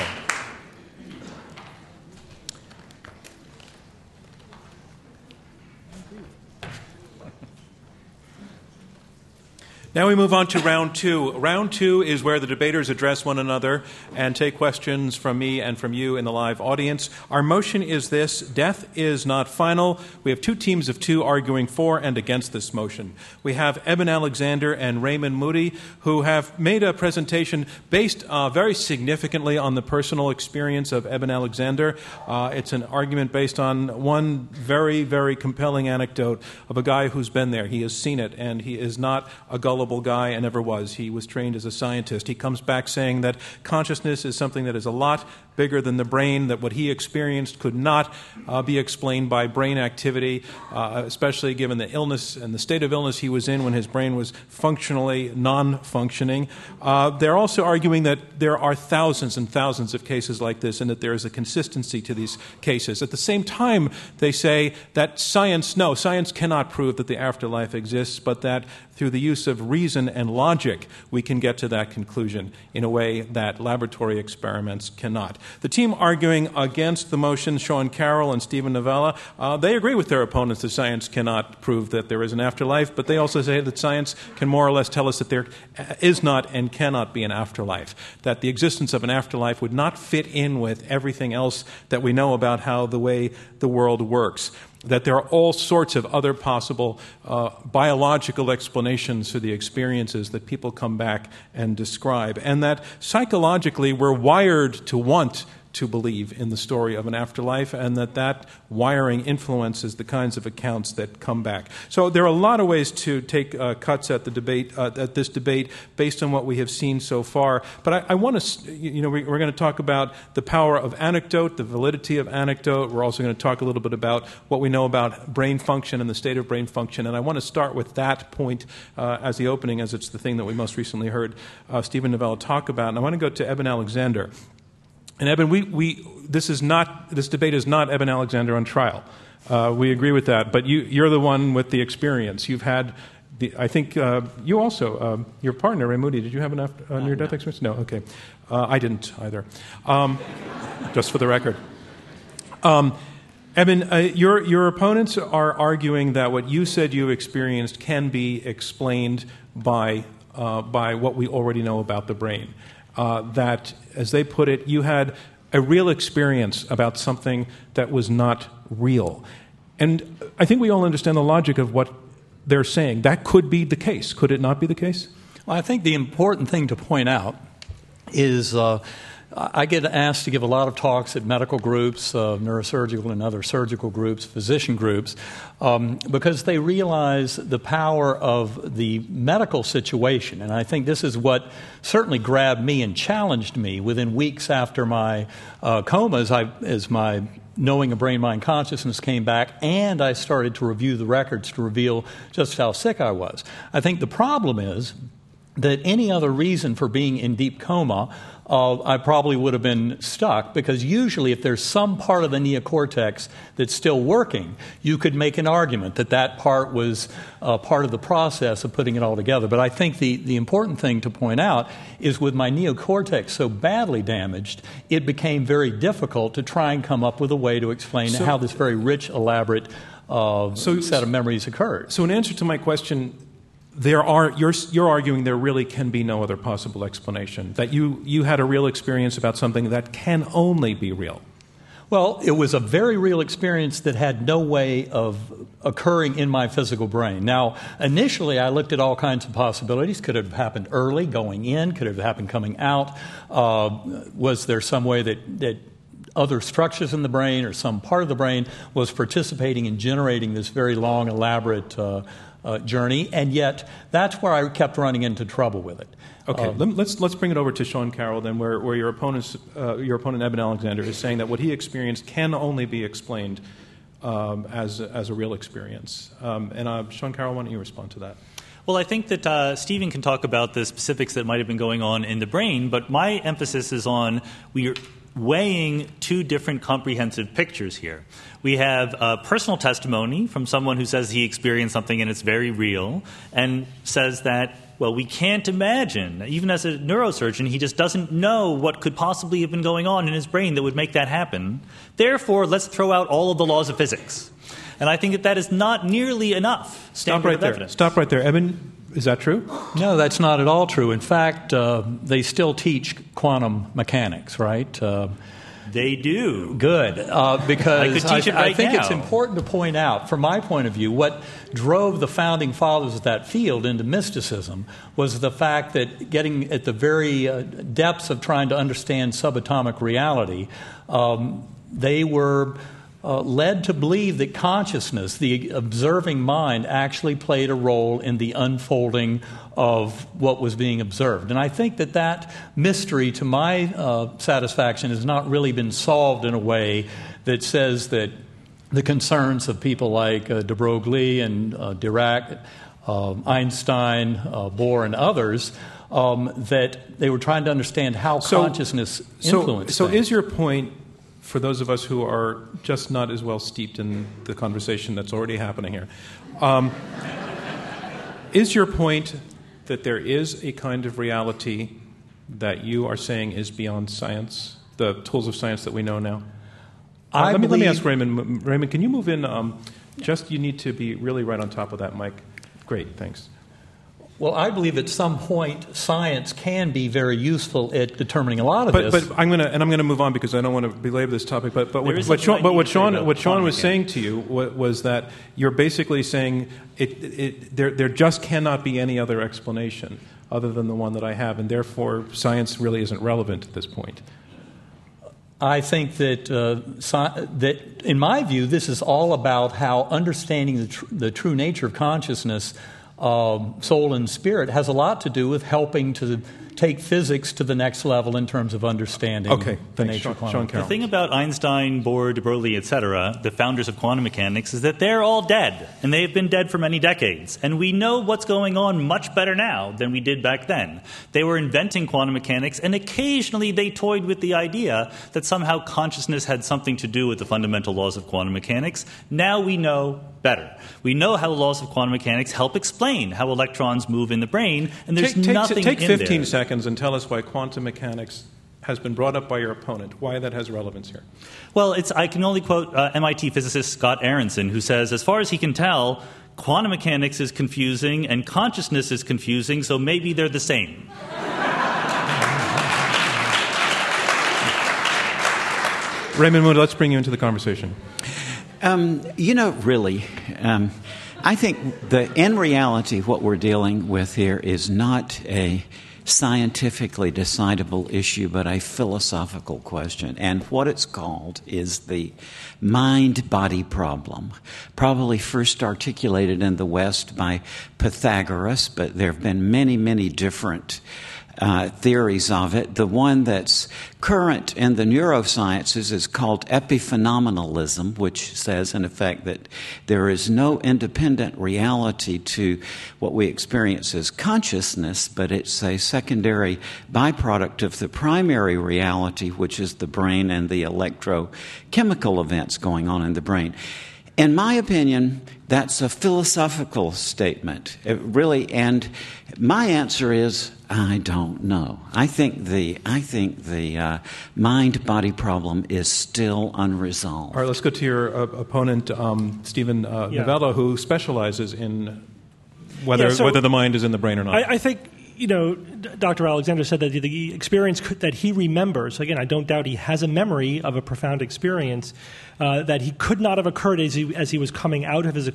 Now we move on to round two. Round two is where the debaters address one another and take questions from me and from you in the live audience. Our motion is this: death is not final. We have two teams of two arguing for and against this motion. We have Eben Alexander and Raymond Moody, who have made a presentation based very significantly on the personal experience of Eben Alexander. It's an argument based on one very, very compelling anecdote of a guy who's been there. He has seen it, and he is not a gullible guy and never was. He was trained as a scientist. He comes back saying that consciousness is something that is a lot bigger than the brain, that what he experienced could not be explained by brain activity, especially given the illness and the state of illness he was in when his brain was functionally non-functioning. They're also arguing that there are thousands and thousands of cases like this and that there is a consistency to these cases. At the same time, they say that science cannot prove that the afterlife exists, but that through the use of reason and logic, we can get to that conclusion in a way that laboratory experiments cannot. The team arguing against the motion, Sean Carroll and Stephen Novella, they agree with their opponents that science cannot prove that there is an afterlife, but they also say that science can more or less tell us that there is not and cannot be an afterlife, that the existence of an afterlife would not fit in with everything else that we know about how the way the world works, that there are all sorts of other possible biological explanations for the experiences that people come back and describe, and that psychologically we're wired to want to believe in the story of an afterlife, and that wiring influences the kinds of accounts that come back. So there are a lot of ways to take cuts at the debate, at this debate, based on what we have seen so far. But I want to, we're going to talk about the power of anecdote, the validity of anecdote. We're also going to talk a little bit about what we know about brain function and the state of brain function. And I want to start with that point as the opening, as it's the thing that we most recently heard Stephen Novella talk about. And I want to go to Eben Alexander. And Eben, this debate is not Eben Alexander on trial. We agree with that, but you're the one with the experience. You've had I think you also, your partner, Ray Moody, did you have enough near-death experience? No, okay. I didn't either, just for the record. Eben, your opponents are arguing that what you said you experienced can be explained by what we already know about the brain. That, as they put it, you had a real experience about something that was not real. And I think we all understand the logic of what they're saying. That could be the case. Could it not be the case? Well, I think the important thing to point out is I get asked to give a lot of talks at medical groups, neurosurgical and other surgical groups, physician groups, because they realize the power of the medical situation. And I think this is what certainly grabbed me and challenged me within weeks after my coma as my knowing of brain-mind consciousness came back, and I started to review the records to reveal just how sick I was. I think the problem is that any other reason for being in deep coma, I probably would have been stuck, because usually if there's some part of the neocortex that's still working, you could make an argument that that part was part of the process of putting it all together. But I think the important thing to point out is with my neocortex so badly damaged, it became very difficult to try and come up with a way to explain how this very rich, elaborate set of memories occurred. So in answer to my question, you're arguing there really can be no other possible explanation, that you had a real experience about something that can only be real. Well, it was a very real experience that had no way of occurring in my physical brain. Now, initially, I looked at all kinds of possibilities. Could it have happened early, going in? Could it have happened coming out? Was there some way that other structures in the brain or some part of the brain was participating in generating this very long, elaborate journey? And yet, that's where I kept running into trouble with it. Okay, let's bring it over to Sean Carroll then, where your opponent Eben Alexander is saying that what he experienced can only be explained as a real experience. And Sean Carroll, why don't you respond to that? Well, I think that Stephen can talk about the specifics that might have been going on in the brain, but my emphasis is on we're weighing two different comprehensive pictures here. We have personal testimony from someone who says he experienced something and it's very real, and says that, well, we can't imagine. Even as a neurosurgeon, he just doesn't know what could possibly have been going on in his brain that would make that happen. Therefore, let's throw out all of the laws of physics. And I think that is not nearly enough standard of evidence. Stop right there. Eben, is that true? No, that's not at all true. In fact, they still teach quantum mechanics, right? They do. Good, because I think now. It's important to point out, from my point of view, what drove the founding fathers of that field into mysticism was the fact that getting at the very depths of trying to understand subatomic reality, they were led to believe that consciousness, the observing mind, actually played a role in the unfolding of what was being observed. And I think that mystery, to my satisfaction, has not really been solved in a way that says that the concerns of people like de Broglie and Dirac, Einstein, Bohr, and others, that they were trying to understand how consciousness influenced So things. is your point, for those of us who are just not as well steeped in the conversation that's already happening here, is your point that there is a kind of reality that you are saying is beyond science, the tools of science that we know now? Let me ask Raymond. Raymond, can you move in? You need to be really right on top of that mic. Great, thanks. Well, I believe at some point science can be very useful at determining a lot of this. But I'm going to move on because I don't want to belabor this topic. But what Sean was saying to you was that you're basically saying there just cannot be any other explanation other than the one that I have, and therefore science really isn't relevant at this point. I think that in my view, this is all about how understanding the true nature of consciousness, soul and spirit, has a lot to do with helping to take physics to the next level in terms of understanding the nature of quantum mechanics. The thing about Einstein, Bohr, de Broglie, etc., the founders of quantum mechanics, is that they're all dead, and they have been dead for many decades. And we know what's going on much better now than we did back then. They were inventing quantum mechanics, and occasionally they toyed with the idea that somehow consciousness had something to do with the fundamental laws of quantum mechanics. Now we know better. We know how the laws of quantum mechanics help explain how electrons move in the brain, and there's nothing take in 15 there. seconds and tell us why quantum mechanics has been brought up by your opponent, why that has relevance here. Well, I can only quote MIT physicist Scott Aronson, who says, as far as he can tell, quantum mechanics is confusing and consciousness is confusing, so maybe they're the same. Raymond Moon, let's bring you into the conversation. Really, I think in reality, what we're dealing with here is not a scientifically decidable issue, but a philosophical question. And what it's called is the mind-body problem, probably first articulated in the West by Pythagoras, but there have been many, many different theories of it. The one that's current in the neurosciences is called epiphenomenalism, which says, in effect, that there is no independent reality to what we experience as consciousness, but it's a secondary byproduct of the primary reality, which is the brain and the electrochemical events going on in the brain. In my opinion, that's a philosophical statement, and my answer is I don't know. I think the mind-body problem is still unresolved. All right, let's go to your opponent, Stephen Novella, who specializes in whether the mind is in the brain or not. I think, Dr. Alexander said that the experience that he remembers, again, I don't doubt he has a memory of a profound experience, that he could not have occurred as he was coming out of his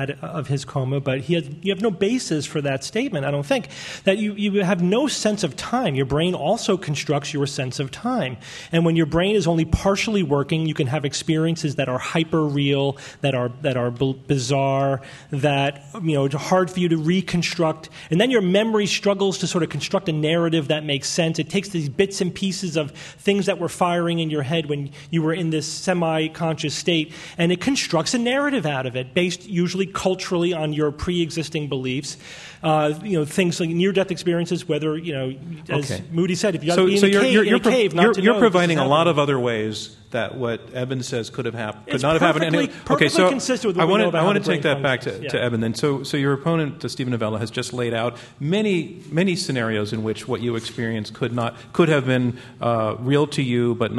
coma, but you have no basis for that statement, I don't think. That you have no sense of time. Your brain also constructs your sense of time. And when your brain is only partially working, you can have experiences that are hyper-real, that are bizarre, that are hard for you to reconstruct. And then your memory struggles to sort of construct a narrative that makes sense. It takes these bits and pieces of things that were firing in your head when you were in this semi-conscious state, and it constructs a narrative out of it, based usually culturally on your pre-existing beliefs. Things like near-death experiences, whether, as Moody said, if you got to be in a cave, you're providing a lot of other ways that what Eben says could not have happened. Perfectly consistent with what we know about I want to take that back to Eben. Then, so your opponent, Stephen Novella, has just laid out many scenarios in which what you experienced could have been real to you, but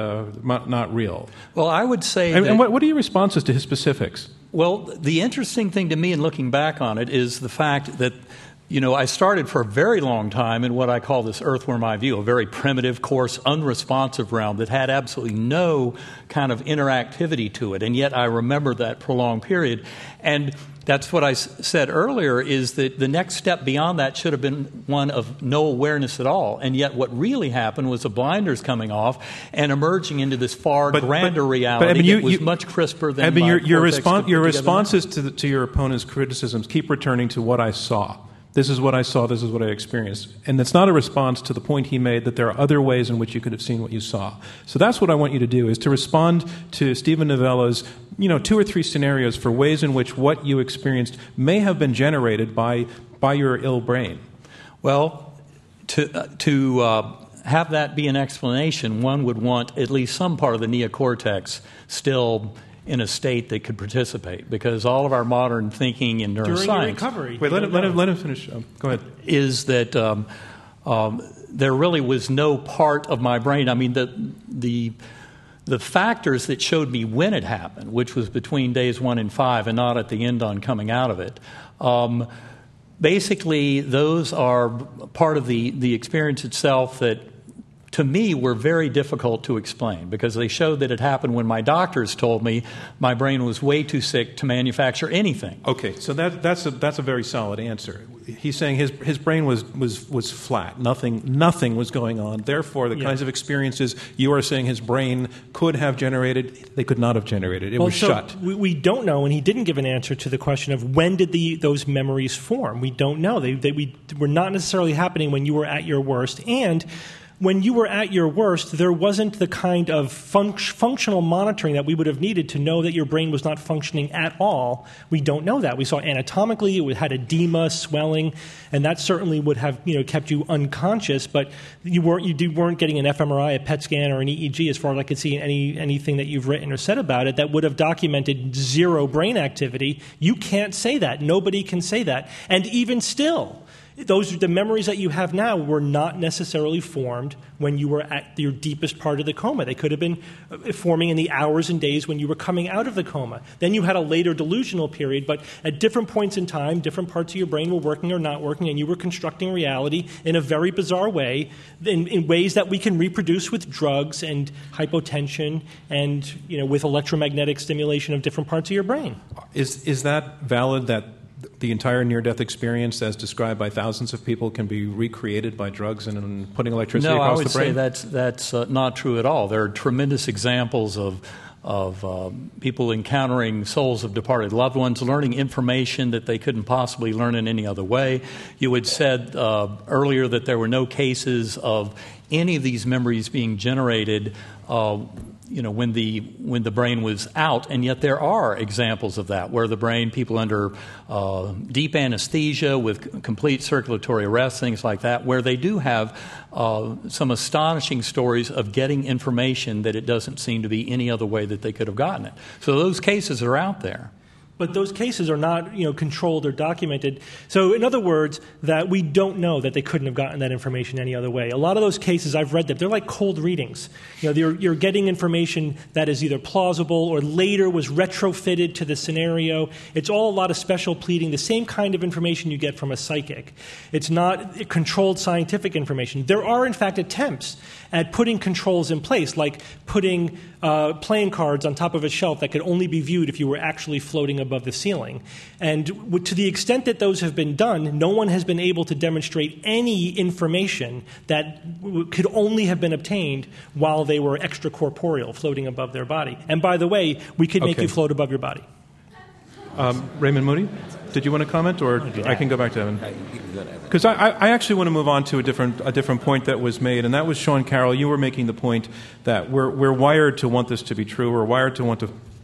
not real. Well, I would say and what are your responses to his specifics? Well, the interesting thing to me in looking back on it is the fact that, I started for a very long time in what I call this earthworm eye view, a very primitive, coarse, unresponsive realm that had absolutely no kind of interactivity to it. And yet I remember that prolonged period. And that's what I said earlier, is that the next step beyond that should have been one of no awareness at all. And yet what really happened was the blinders coming off and emerging into this far grander reality that was much crisper than Eben, my your responses to your opponent's criticisms keep returning to what I saw. This is what I saw, this is what I experienced. And it's not a response to the point he made that there are other ways in which you could have seen what you saw. So that's what I want you to do, is to respond to Stephen Novella's 2 or 3 scenarios for ways in which what you experienced may have been generated by your ill brain. Well, to have that be an explanation, one would want at least some part of the neocortex still in a state that could participate, because all of our modern thinking in neuroscience... During recovery. Wait, let him finish. Go ahead. ...is that there really was no part of my brain. I mean, the factors that showed me when it happened, which was between days 1 and 5 and not at the end on coming out of it, basically those are part of the experience itself that, to me, were very difficult to explain, because they showed that it happened when my doctors told me my brain was way too sick to manufacture anything. Okay, so that's a very solid answer. He's saying his brain was flat. Nothing was going on. Therefore, the kinds of experiences you are saying his brain could have generated, they could not have generated. It was shut. We don't know, and he didn't give an answer to the question of when did those memories form. We don't know. They were not necessarily happening when you were at your worst, and when you were at your worst, there wasn't the kind of functional monitoring that we would have needed to know that your brain was not functioning at all. We don't know that. We saw anatomically it had edema, swelling, and that certainly would have kept you unconscious. But you weren't getting an fMRI, a PET scan, or an EEG, as far as I could see anything that you've written or said about it that would have documented zero brain activity. You can't say that. Nobody can say that. And even still, the memories that you have now were not necessarily formed when you were at your deepest part of the coma. They could have been forming in the hours and days when you were coming out of the coma. Then you had a later delusional period, but at different points in time, different parts of your brain were working or not working, and you were constructing reality in a very bizarre way, in ways that we can reproduce with drugs and hypotension and with electromagnetic stimulation of different parts of your brain. Is that valid, that the entire near-death experience, as described by thousands of people, can be recreated by drugs and putting electricity across the brain? No, I would say that's not true at all. There are tremendous examples of people encountering souls of departed loved ones, learning information that they couldn't possibly learn in any other way. You had said earlier that there were no cases of any of these memories being generated when the brain was out, and yet there are examples of that, where the brain, people under deep anesthesia with complete circulatory arrest, things like that, where they do have some astonishing stories of getting information that it doesn't seem to be any other way that they could have gotten it. So those cases are out there. But those cases are not, controlled or documented. So, in other words, that we don't know that they couldn't have gotten that information any other way. A lot of those cases, I've read them. They're like cold readings. You're getting information that is either plausible or later was retrofitted to the scenario. It's all a lot of special pleading, the same kind of information you get from a psychic. It's not controlled scientific information. There are, in fact, attempts at putting controls in place, like putting playing cards on top of a shelf that could only be viewed if you were actually floating above the ceiling. And to the extent that those have been done, no one has been able to demonstrate any information that could only have been obtained while they were extracorporeal, floating above their body. And by the way, we could make you float above your body. Raymond Moody, did you want to comment, or I can go back to Evan? Because I actually want to move on to a different point that was made, and that was, Sean Carroll, you were making the point that we're wired to want this to be true. We're wired to want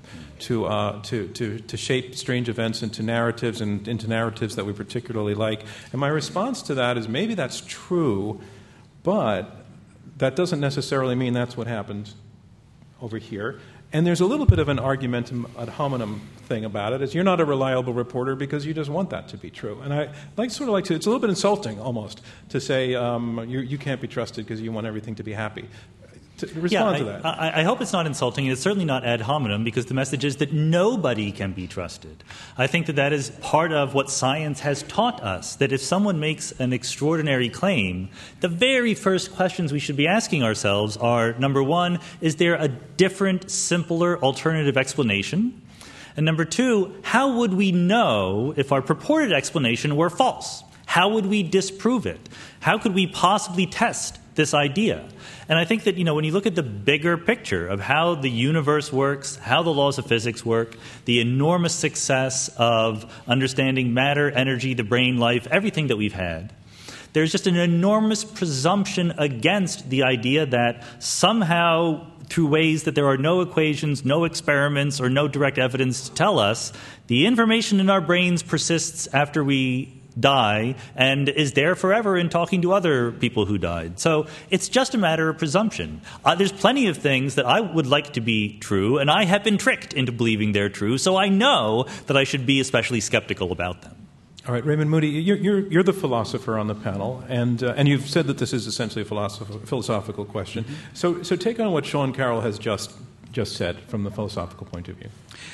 to shape strange events into narratives and into narratives that we particularly like. And my response to that is maybe that's true, but that doesn't necessarily mean that's what happened over here. And there's a little bit of an argumentum ad hominem thing about it, is you're not a reliable reporter because you just want that to be true. And I like to, it's a little bit insulting almost to say you can't be trusted because you want everything to be happy. Respond to that. I hope it's not insulting, and it's certainly not ad hominem, because the message is that nobody can be trusted. I think that is part of what science has taught us, that if someone makes an extraordinary claim, the very first questions we should be asking ourselves are, number one, is there a different, simpler, alternative explanation? And number two, how would we know if our purported explanation were false? How would we disprove it? How could we possibly test this idea? And I think that, when you look at the bigger picture of how the universe works, how the laws of physics work, the enormous success of understanding matter, energy, the brain, life, everything that we've had, there's just an enormous presumption against the idea that somehow, through ways that there are no equations, no experiments, or no direct evidence to tell us, the information in our brains persists after we die and is there forever in talking to other people who died. So it's just a matter of presumption. There's plenty of things that I would like to be true, and I have been tricked into believing they're true, so I know that I should be especially skeptical about them. All right, Raymond Moody, you're the philosopher on the panel, and you've said that this is essentially a philosophical question. Mm-hmm. So take on what Sean Carroll has just said from the philosophical point of view.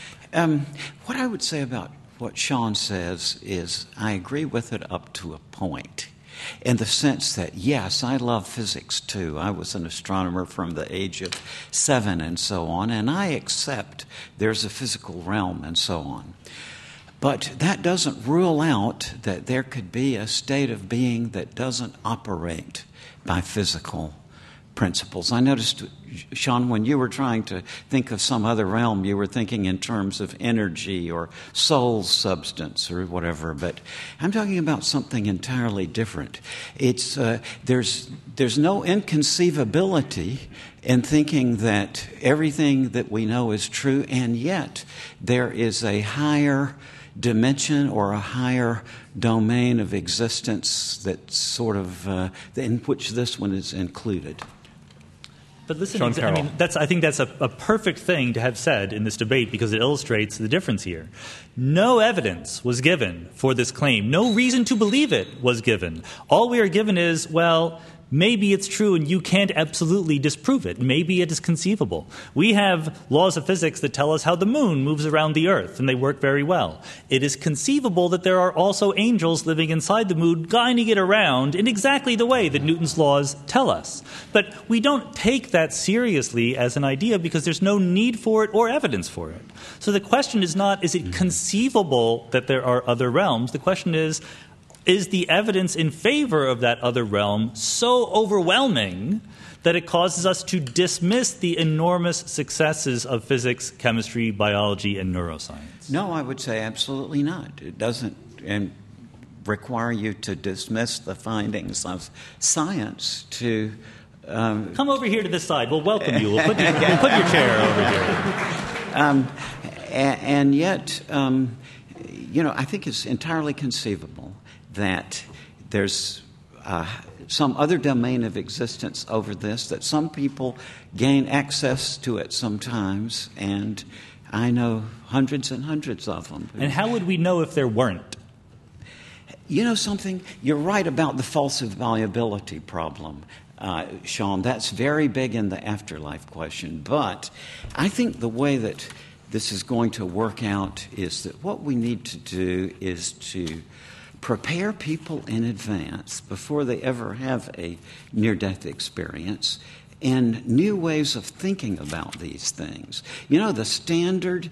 What I would say about what Sean says is I agree with it up to a point, in the sense that, yes, I love physics too. I was an astronomer from the age of 7 and so on, and I accept there's a physical realm and so on. But that doesn't rule out that there could be a state of being that doesn't operate by physical principles. I noticed Sean, when you were trying to think of some other realm, you were thinking in terms of energy or soul substance or whatever. But I'm talking about something entirely different. It's there's no inconceivability in thinking that everything that we know is true, and yet there is a higher dimension or a higher domain of existence that sort of in which this one is included. But listen, Sean I Carroll. mean, I think that's a perfect thing to have said in this debate because it illustrates the difference here. No evidence was given for this claim. No reason to believe it was given. All we are given is, well, maybe it's true and you can't absolutely disprove it. Maybe it is conceivable. We have laws of physics that tell us how the moon moves around the earth, and they work very well. It is conceivable that there are also angels living inside the moon guiding it around in exactly the way that Newton's laws tell us. But we don't take that seriously as an idea because there's no need for it or evidence for it. So the question is not, is it conceivable that there are other realms? The question is the evidence in favor of that other realm so overwhelming that it causes us to dismiss the enormous successes of physics, chemistry, biology, and neuroscience? No, I would say absolutely not. It doesn't require you to dismiss the findings of science to... Come over here to this side. We'll welcome you. We'll put your chair over here. And yet, I think it's entirely conceivable that there's some other domain of existence over this, that some people gain access to it sometimes, and I know hundreds and hundreds of them. And how would we know if there weren't? You know something? You're right about the falsifiability problem, Sean. That's very big in the afterlife question. But I think the way that this is going to work out is that what we need to do is to prepare people in advance before they ever have a near-death experience and new ways of thinking about these things. You know, the standard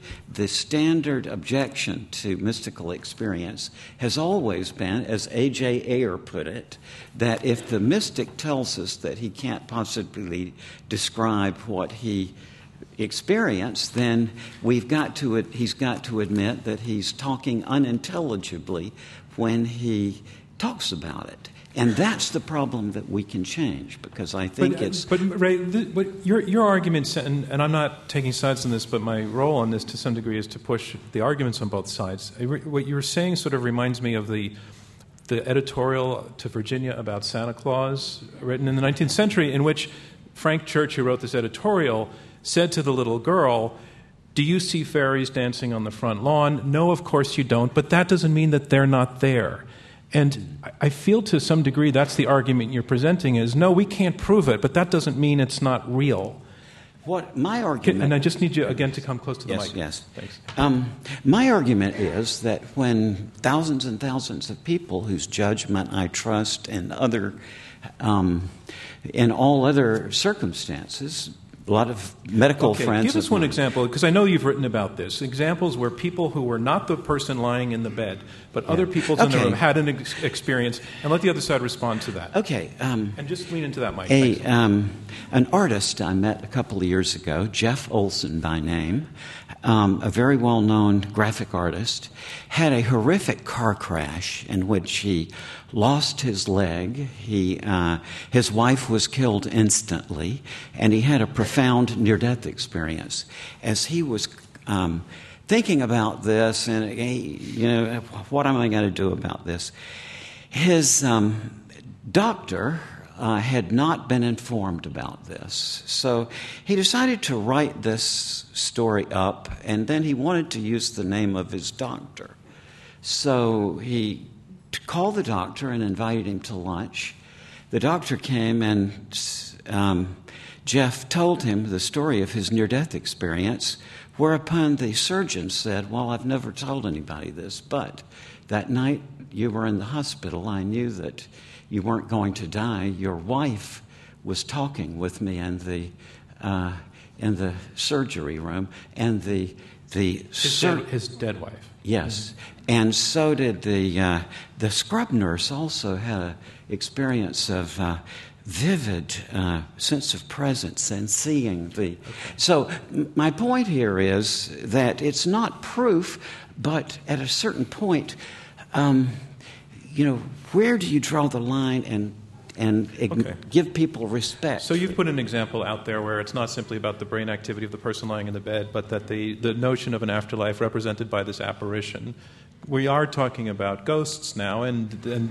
objection to mystical experience has always been, as A.J. Ayer put it, that if the mystic tells us that he can't possibly describe what he experienced, then he's got to admit that he's talking unintelligibly when he talks about it. And that's the problem that we can change, because I think But Ray, your arguments, and I'm not taking sides on this, but my role on this to some degree is to push the arguments on both sides. What you were saying sort of reminds me of the editorial to Virginia about Santa Claus written in the 19th century, in which Frank Church, who wrote this editorial, said to the little girl, "Do you see fairies dancing on the front lawn?" "No, of course you don't, but that doesn't mean that they're not there." And I feel to some degree that's the argument you're presenting is, no, we can't prove it, but that doesn't mean it's not real. What my argument... And I just need you, again, to come close to the mic. Yes. Thanks. My argument is that when thousands and thousands of people whose judgment I trust and in all other circumstances... A lot of medical friends... Give us one example, because I know you've written about this. Examples where people who were not the person lying in the bed, but other people in the room had an experience, and let the other side respond to that. Okay. And just lean into that mic. An artist I met a couple of years ago, Jeff Olson by name, a very well-known graphic artist, had a horrific car crash in which he lost his leg. His wife was killed instantly, and he had a profound near-death experience. As he was thinking about this, and what am I going to do about this? His doctor had not been informed about this, so he decided to write this story up, and then he wanted to use the name of his doctor. So he called the doctor and invited him to lunch. The doctor came, and Jeff told him the story of his near-death experience, whereupon the surgeon said, "Well, I've never told anybody this, but that night you were in the hospital, I knew that you weren't going to die. Your wife was talking with me in the surgery room, and his dead wife." Yes, and so did the scrub nurse. Also had an experience of vivid sense of presence and seeing the. So my point here is that it's not proof, but at a certain point, where do you draw the line and give people respect? So you've put an example out there where it's not simply about the brain activity of the person lying in the bed, but that the notion of an afterlife represented by this apparition. We are talking about ghosts now, and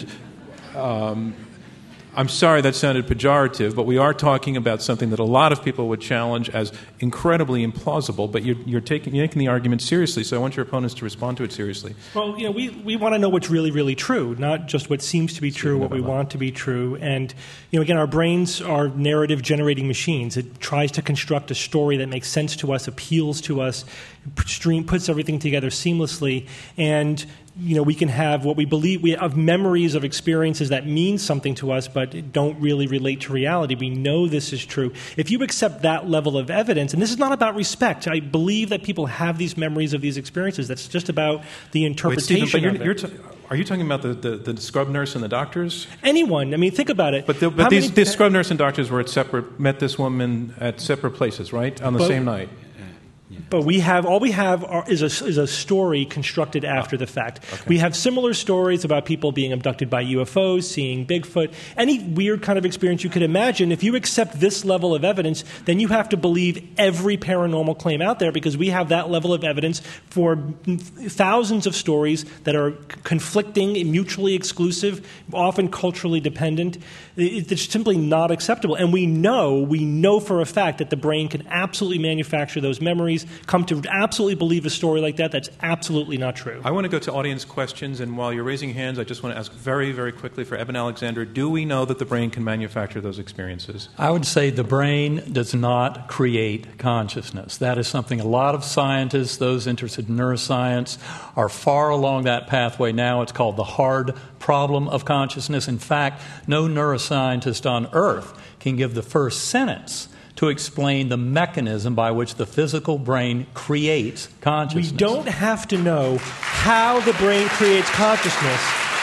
I'm sorry that sounded pejorative, but we are talking about something that a lot of people would challenge as incredibly implausible, but you're making the argument seriously, so I want your opponents to respond to it seriously. Well, we want to know what's really, really true, not just what seems to be true, what we want to be true. And, again, our brains are narrative-generating machines. It tries to construct a story that makes sense to us, appeals to us, puts everything together seamlessly, and we can have what we believe, we have memories of experiences that mean something to us but don't really relate to reality. We know this is true. If you accept that level of evidence, and this is not about respect, I believe that people have these memories of these experiences. That's just about the interpretation of it. Are you talking about the scrub nurse and the doctors? Anyone. I mean, think about it. But these scrub nurse and doctors were met this woman at separate places, right? On the same night. But all we have is a story constructed after the fact. Okay. We have similar stories about people being abducted by UFOs, seeing Bigfoot, any weird kind of experience you could imagine. If you accept this level of evidence, then you have to believe every paranormal claim out there, because we have that level of evidence for thousands of stories that are conflicting, mutually exclusive, often culturally dependent. It's simply not acceptable. And we know for a fact that the brain can absolutely manufacture those memories, come to absolutely believe a story like that. That's absolutely not true. I want to go to audience questions, and while you're raising hands, I just want to ask very, very quickly for Eben Alexander, do we know that the brain can manufacture those experiences? I would say the brain does not create consciousness. That is something a lot of scientists, those interested in neuroscience, are far along that pathway now. It's called the hard problem of consciousness. In fact, no neuroscientist on Earth can give the first sentence to explain the mechanism by which the physical brain creates consciousness. We don't have to know how the brain creates consciousness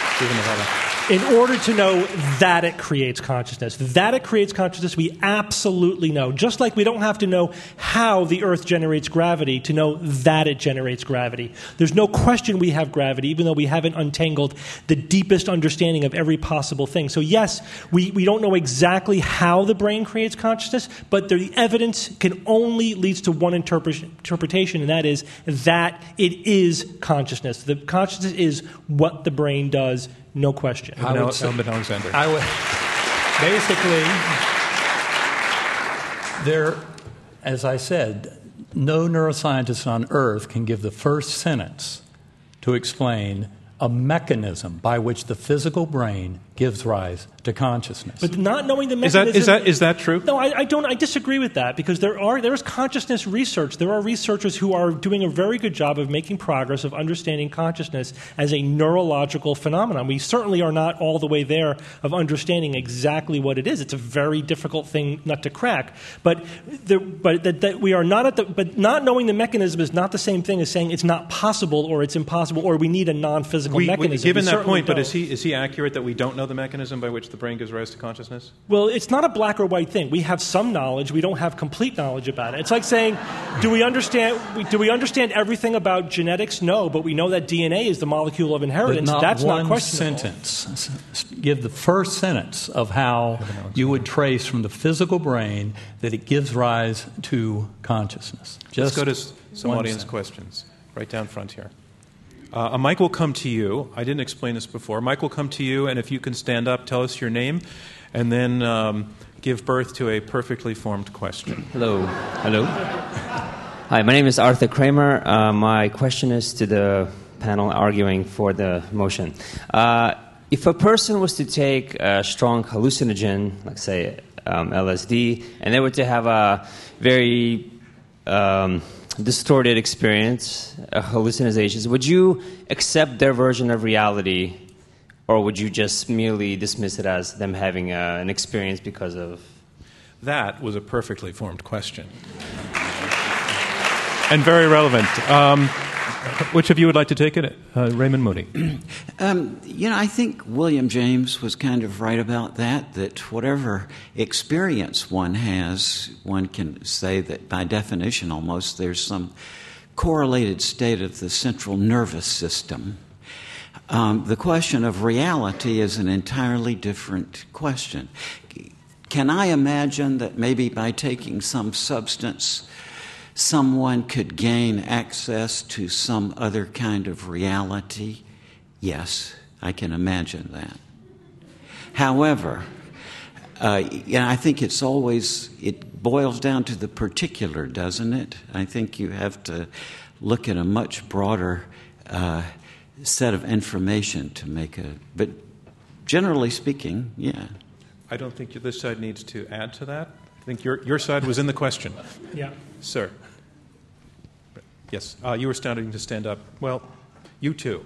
in order to know that it creates consciousness. That it creates consciousness, we absolutely know. Just like we don't have to know how the Earth generates gravity to know that it generates gravity. There's no question we have gravity, even though we haven't untangled the deepest understanding of every possible thing. So yes, we don't know exactly how the brain creates consciousness, but the evidence can only lead to one interpretation, and that is that it is consciousness. The consciousness is what the brain does. No question. Eben Alexander. As I said, no neuroscientist on Earth can give the first sentence to explain a mechanism by which the physical brain gives rise to consciousness. But not knowing the mechanism... Is that true? No, I don't. I disagree with that, because there is consciousness research. There are researchers who are doing a very good job of making progress of understanding consciousness as a neurological phenomenon. We certainly are not all the way there of understanding exactly what it is. It's a very difficult thing not to crack. But we are not but not knowing the mechanism is not the same thing as saying it's not possible or it's impossible or we need a non-physical mechanism. Given that point, but is he accurate that we don't know the mechanism by which the brain gives rise to consciousness? Well, it's not a black or white thing. We have some knowledge. We don't have complete knowledge about it. It's like saying, do we understand everything about genetics? No, but we know that DNA is the molecule of inheritance. That's not questionable. Sentence. Give the first sentence of how you would trace from the physical brain that it gives rise to consciousness. Let's go to some audience questions. Right down front here. A mic will come to you. I didn't explain this before. Mike will come to you, and if you can stand up, tell us your name, and then give birth to a perfectly formed question. Hello. Hi, my name is Arthur Kramer. My question is to the panel arguing for the motion. If a person was to take a strong hallucinogen, like say LSD, and they were to have a very distorted experience, hallucinations, would you accept their version of reality, or would you just merely dismiss it as them having an experience because of... That was a perfectly formed question. And very relevant. Which of you would like to take it? Raymond Moody. I think William James was kind of right about that whatever experience one has, one can say that by definition almost there's some correlated state of the central nervous system. The question of reality is an entirely different question. Can I imagine that maybe by taking some substance, someone could gain access to some other kind of reality? Yes, I can imagine that. However, I think it boils down to the particular, doesn't it? I think you have to look at a much broader set of information to make but generally speaking, yeah. I don't think this side needs to add to that. I think your side was in the question. Yeah. Sir. Yes, you were starting to stand up. Well, you too.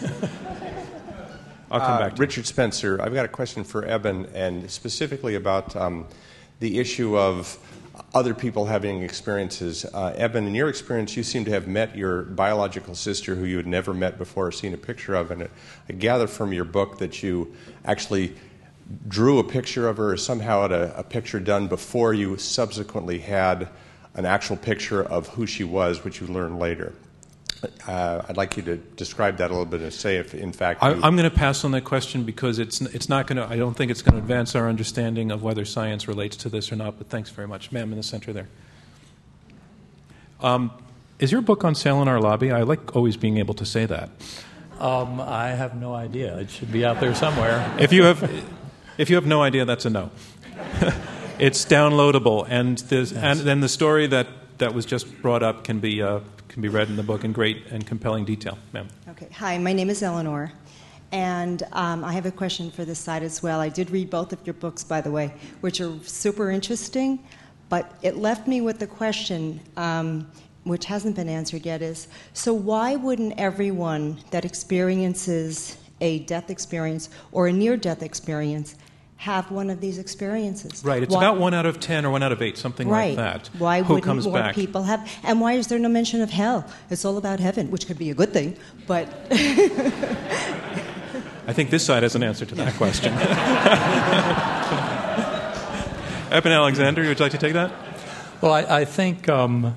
I'll come back to Richard Spencer. I've got a question for Eben, and specifically about the issue of other people having experiences. Eben, in your experience, you seem to have met your biological sister who you had never met before or seen a picture of, and I gather from your book that you actually drew a picture of her or somehow had a picture done before you subsequently had an actual picture of who she was, which you learned later. I'd like you to describe that a little bit and say if, in fact, I'm going to pass on that question because it's not going to. I don't think it's going to advance our understanding of whether science relates to this or not. But thanks very much, ma'am, in the center there. Is your book on sale in our lobby? I like always being able to say that. I have no idea. It should be out there somewhere. If you have no idea, that's a no. It's downloadable, and then the story that was just brought up can be read in the book in great and compelling detail. Ma'am. Okay. Hi, my name is Eleanor, and I have a question for this side as well. I did read both of your books, by the way, which are super interesting, but it left me with the question, which hasn't been answered yet, is, so why wouldn't everyone that experiences a death experience or a near-death experience have one of these experiences? Right. It's about 1 out of 10 or 1 out of 8, something like that. Why Who wouldn't comes more back? people have? And why is there no mention of hell? It's all about heaven, which could be a good thing, but... I think this side has an answer to that question. Eben Alexander, would you like to take that? Well, I think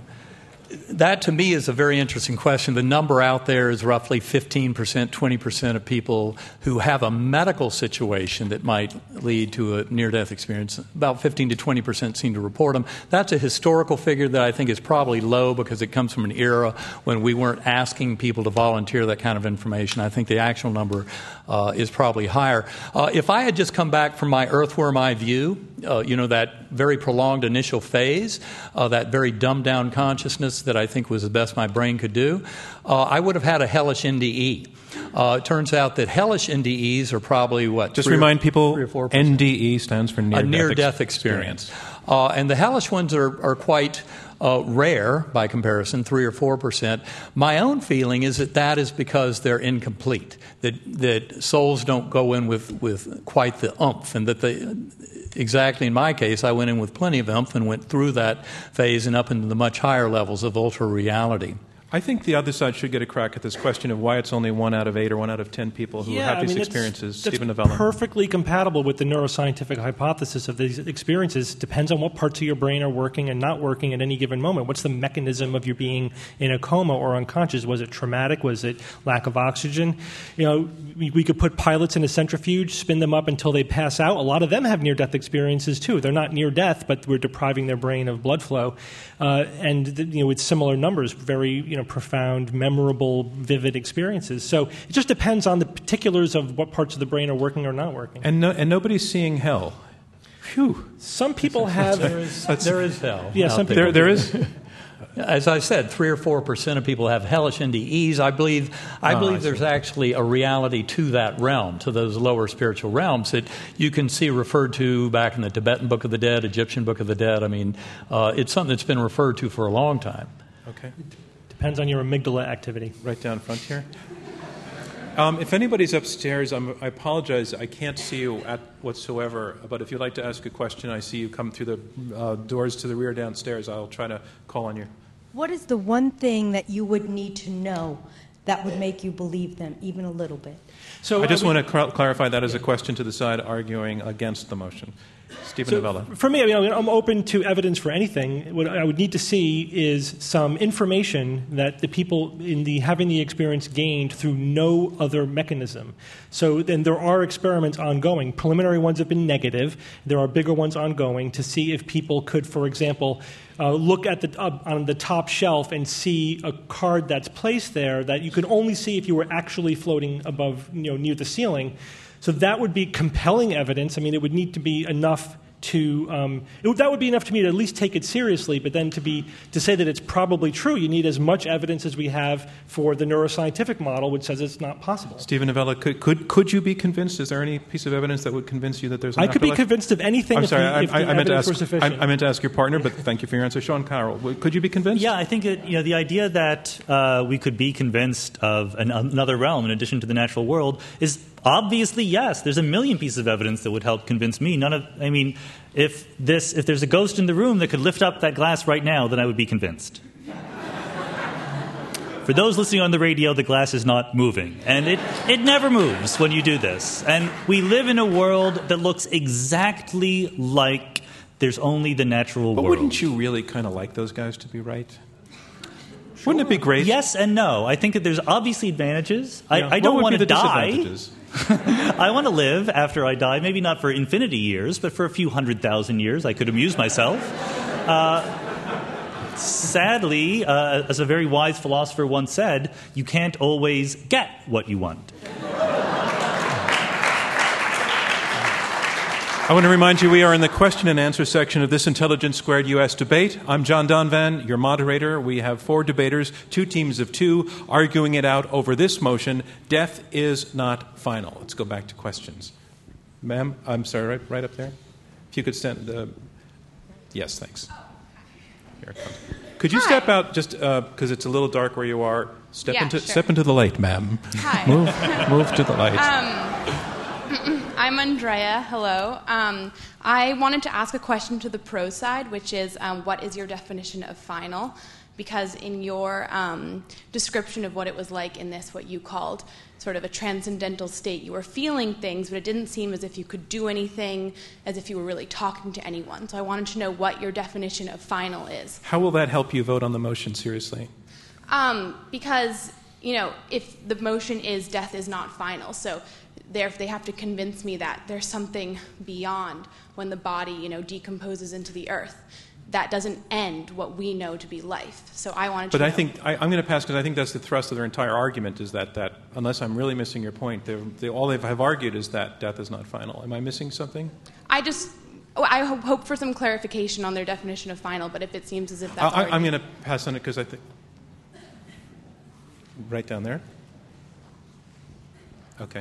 that to me is a very interesting question. The number out there is roughly 15%, 20% of people who have a medical situation that might lead to a near-death experience. About 15 to 20% seem to report them. That's a historical figure that I think is probably low because it comes from an era when we weren't asking people to volunteer that kind of information. I think the actual number is probably higher. If I had just come back from my earthworm eye view, that very prolonged initial phase, that very dumbed-down consciousness that I think was the best my brain could do, I would have had a hellish NDE. It turns out that hellish NDEs are probably what? Just remind people, 3 or 4%. NDE stands for near-death experience. And the hellish ones are quite rare by comparison, 3 or 4%. My own feeling is that is because they're incomplete, that souls don't go in with quite the oomph, and that exactly in my case, I went in with plenty of oomph and went through that phase and up into the much higher levels of ultra-reality. I think the other side should get a crack at this question of why it's only 1 out of 8 or 1 out of 10 people who have these experiences. That's Stephen Novella. perfectly compatible with the neuroscientific hypothesis of these experiences. Depends on what parts of your brain are working and not working at any given moment. What's the mechanism of your being in a coma or unconscious? Was it traumatic? Was it lack of oxygen? We could put pilots in a centrifuge, spin them up until they pass out. A lot of them have near-death experiences too. They're not near death, but we're depriving their brain of blood flow, with similar numbers, very profound, memorable, vivid experiences. So it just depends on the particulars of what parts of the brain are working or not working. And nobody's seeing hell. Phew. Some people have. There is hell. Yeah, some people. There is. As I said, 3 or 4% of people have hellish NDEs. I believe there's actually a reality to that realm, to those lower spiritual realms that you can see referred to back in the Tibetan Book of the Dead, Egyptian Book of the Dead. I mean, it's something that's been referred to for a long time. Okay. Depends on your amygdala activity. Right down front here. If anybody's upstairs, I apologize. I can't see you whatsoever. But if you'd like to ask a question, I see you come through the doors to the rear downstairs. I'll try to call on you. What is the one thing that you would need to know that would make you believe them even a little bit? So I just want to clarify that as a question to the side arguing against the motion. Stephen Novella. For me, I'm open to evidence for anything. What I would need to see is some information that the people having the experience gained through no other mechanism. So then there are experiments ongoing. Preliminary ones have been negative. There are bigger ones ongoing to see if people could, for example, look at on the top shelf and see a card that's placed there that you could only see if you were actually floating above, near the ceiling. So that would be compelling evidence. I mean, it would need to be enough to that would be enough to me to at least take it seriously. But then to say that it's probably true, you need as much evidence as we have for the neuroscientific model, which says it's not possible. Stephen Novella, could you be convinced? Is there any piece of evidence that would convince you that there's an afterlife? I could be convinced of anything. I'm sorry, if the evidence were sufficient. I meant to ask your partner, but thank you for your answer, Sean Carroll. Could you be convinced? Yeah, I think the idea that we could be convinced of another realm in addition to the natural world is obviously yes. There's a million pieces of evidence that would help convince me. If there's a ghost in the room that could lift up that glass right now, then I would be convinced. For those listening on the radio, the glass is not moving. And it never moves when you do this. And we live in a world that looks exactly like there's only the natural world. But wouldn't you really kind of like those guys to be right? Sure. Wouldn't it be great? Yes and no. I think that there's obviously advantages. Yeah. I don't want to die. I want to live after I die, maybe not for infinity years, but for a few 100,000 years. I could amuse myself. Sadly, as a very wise philosopher once said, you can't always get what you want. I want to remind you we are in the question and answer section of this Intelligence Squared U.S. debate. I'm John Donvan, your moderator. We have 4 debaters, 2 teams of 2, arguing it out over this motion, death is not final. Let's go back to questions. Ma'am, I'm sorry, right up there? If you could stand... Yes, thanks. Here it comes. Could you step out just because it's a little dark where you are? Step into the light, ma'am. Hi. Move to the light. I'm Andrea. Hello. I wanted to ask a question to the pro side, which is, what is your definition of final? Because in your description of what it was like in this, what you called sort of a transcendental state, you were feeling things, but it didn't seem as if you could do anything, as if you were really talking to anyone. So I wanted to know what your definition of final is. How will that help you vote on the motion seriously? Because, if the motion is death is not final, so they have to convince me that there's something beyond when the body, decomposes into the earth. That doesn't end what we know to be life. So I wanted to know. But I think I'm going to pass because I think that's the thrust of their entire argument is that unless I'm really missing your point, all they have argued is that death is not final. Am I missing something? I hope for some clarification on their definition of final, but if it seems as if that's I'm going to pass on it because I think... Right down there? Okay.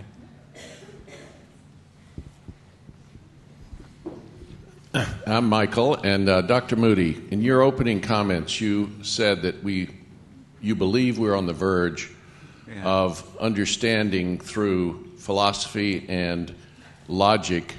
I'm Michael, and Dr. Moody, in your opening comments, you said that you believe we're on the verge of understanding through philosophy and logic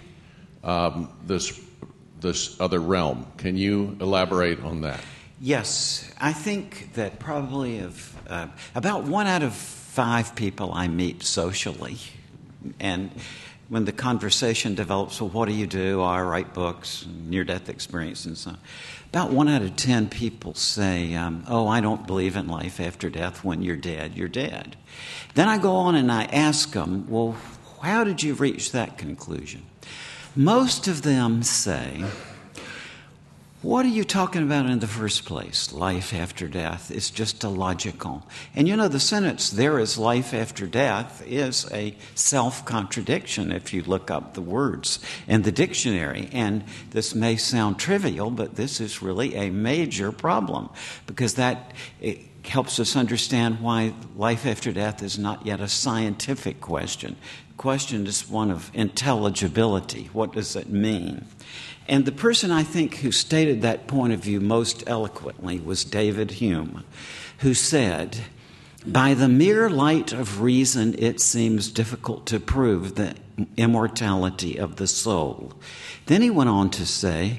this other realm. Can you elaborate on that? Yes, I think that probably about 1 out of 5 people I meet socially, and when the conversation develops, well, what do you do? I write books, near-death experience, and so on. About 1 out of 10 people say, I don't believe in life after death. When you're dead, you're dead. Then I go on and I ask them, well, how did you reach that conclusion? Most of them say, what are you talking about in the first place? Life after death is just illogical. And the sentence, there is life after death, is a self-contradiction if you look up the words in the dictionary. And this may sound trivial, but this is really a major problem because it helps us understand why life after death is not yet a scientific question. The question is one of intelligibility. What does it mean? And the person I think who stated that point of view most eloquently was David Hume, who said, by the mere light of reason, it seems difficult to prove the immortality of the soul. Then he went on to say,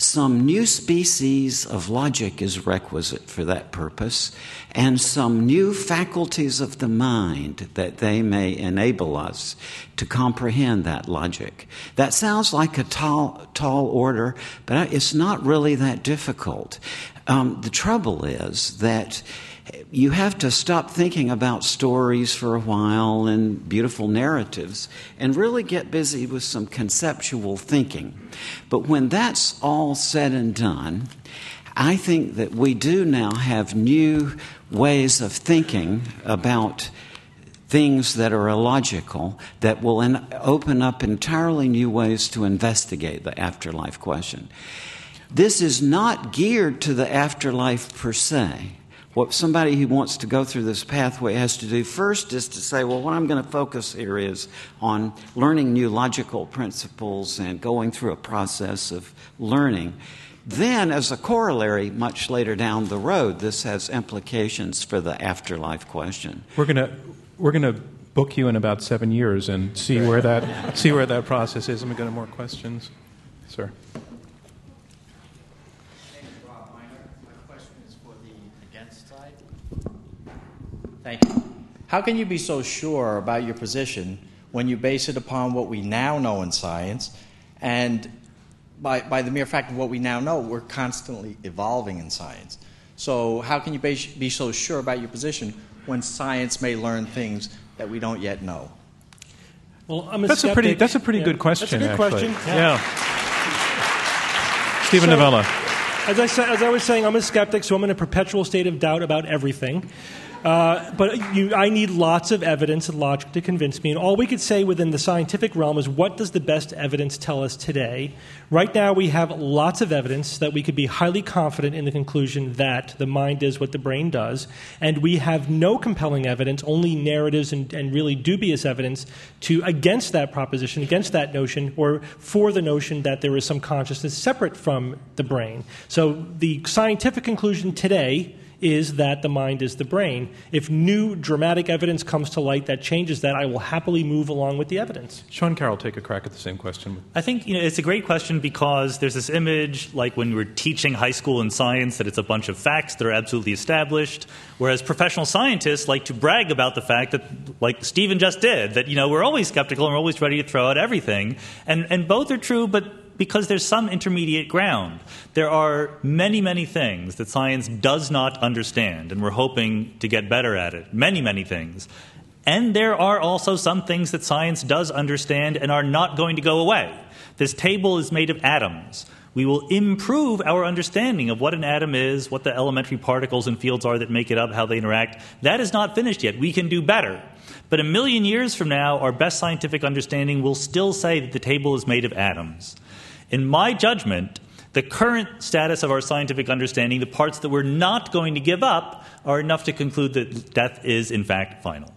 some new species of logic is requisite for that purpose, and some new faculties of the mind that they may enable us to comprehend that logic. That sounds like a tall order, but it's not really that difficult. The trouble is that you have to stop thinking about stories for a while and beautiful narratives and really get busy with some conceptual thinking. But when that's all said and done, I think that we do now have new ways of thinking about things that are illogical that will open up entirely new ways to investigate the afterlife question. This is not geared to the afterlife per se. What somebody who wants to go through this pathway has to do first is to say, well, what I'm going to focus here is on learning new logical principles and going through a process of learning. Then, as a corollary, much later down the road, this has implications for the afterlife question. We're gonna book you in about 7 years and see where that process is. Let me go to more questions, sir. Thank you. How can you be so sure about your position when you base it upon what we now know in science? And by the mere fact of what we now know, we're constantly evolving in science. So how can you be so sure about your position when science may learn things that we don't yet know? Well, That's a pretty good question. That's a good question. Yeah. Stephen Novella. As I was saying, I'm a skeptic, so I'm in a perpetual state of doubt about everything. But I need lots of evidence and logic to convince me. And all we could say within the scientific realm is, what does the best evidence tell us today? Right now we have lots of evidence that we could be highly confident in the conclusion that the mind is what the brain does. And we have no compelling evidence, only narratives and really dubious evidence against that proposition, against that notion, or for the notion that there is some consciousness separate from the brain. So the scientific conclusion today is that the mind is the brain. If new dramatic evidence comes to light that changes that, I will happily move along with the evidence. Sean Carroll, take a crack at the same question. I think it's a great question because there's this image, like when we're teaching high school in science, that it's a bunch of facts that are absolutely established, whereas professional scientists like to brag about the fact that, like Stephen just did, that we're always skeptical and we're always ready to throw out everything. And both are true, but because there's some intermediate ground. There are many, many things that science does not understand, and we're hoping to get better at it. Many, many things. And there are also some things that science does understand and are not going to go away. This table is made of atoms. We will improve our understanding of what an atom is, what the elementary particles and fields are that make it up, how they interact. That is not finished yet. We can do better. But 1 million years from now, our best scientific understanding will still say that the table is made of atoms. In my judgment, the current status of our scientific understanding, the parts that we're not going to give up, are enough to conclude that death is, in fact, final.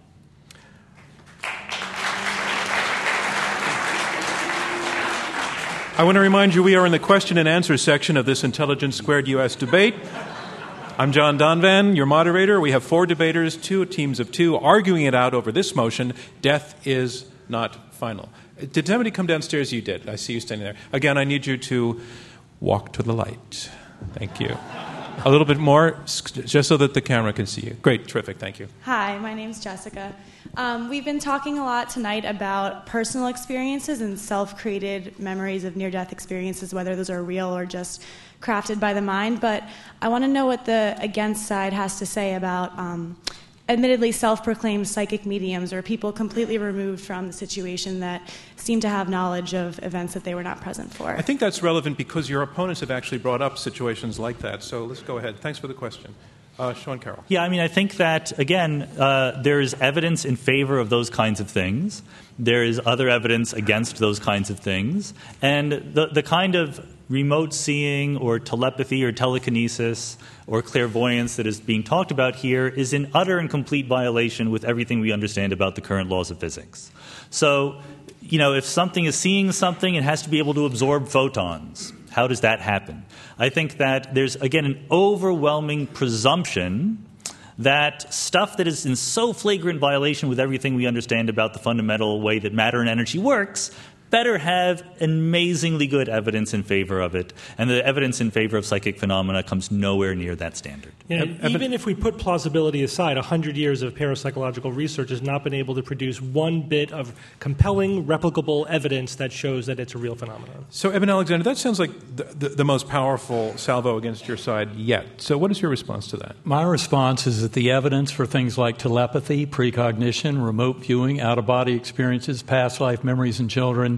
I want to remind you we are in the question and answer section of this Intelligence Squared U.S. debate. I'm John Donvan, your moderator. We have 4 debaters, 2 teams of 2, arguing it out over this motion: death is not final. Did somebody come downstairs? You did. I see you standing there. Again, I need you to walk to the light. Thank you. A little bit more, just so that the camera can see you. Great. Terrific. Thank you. Hi, my name's Jessica. We've been talking a lot tonight about personal experiences and self-created memories of near-death experiences, whether those are real or just crafted by the mind. But I want to know what the against side has to say about admittedly self-proclaimed psychic mediums, or people completely removed from the situation that seem to have knowledge of events that they were not present for. I think that's relevant because your opponents have actually brought up situations like that. So let's go ahead. Thanks for the question. Sean Carroll. Yeah, I think that, again, there is evidence in favor of those kinds of things. There is other evidence against those kinds of things. And the kind of remote seeing or telepathy or telekinesis or clairvoyance that is being talked about here is in utter and complete violation with everything we understand about the current laws of physics. So, if something is seeing something, it has to be able to absorb photons. How does that happen? I think that there's, again, an overwhelming presumption that stuff that is in so flagrant violation with everything we understand about the fundamental way that matter and energy works better have amazingly good evidence in favor of it, and the evidence in favor of psychic phenomena comes nowhere near that standard. Yeah, even if we put plausibility aside, 100 years of parapsychological research has not been able to produce one bit of compelling, replicable evidence that shows that it's a real phenomenon. So, Eben Alexander, that sounds like the most powerful salvo against your side yet. So what is your response to that? My response is that the evidence for things like telepathy, precognition, remote viewing, out-of-body experiences, past life memories in children,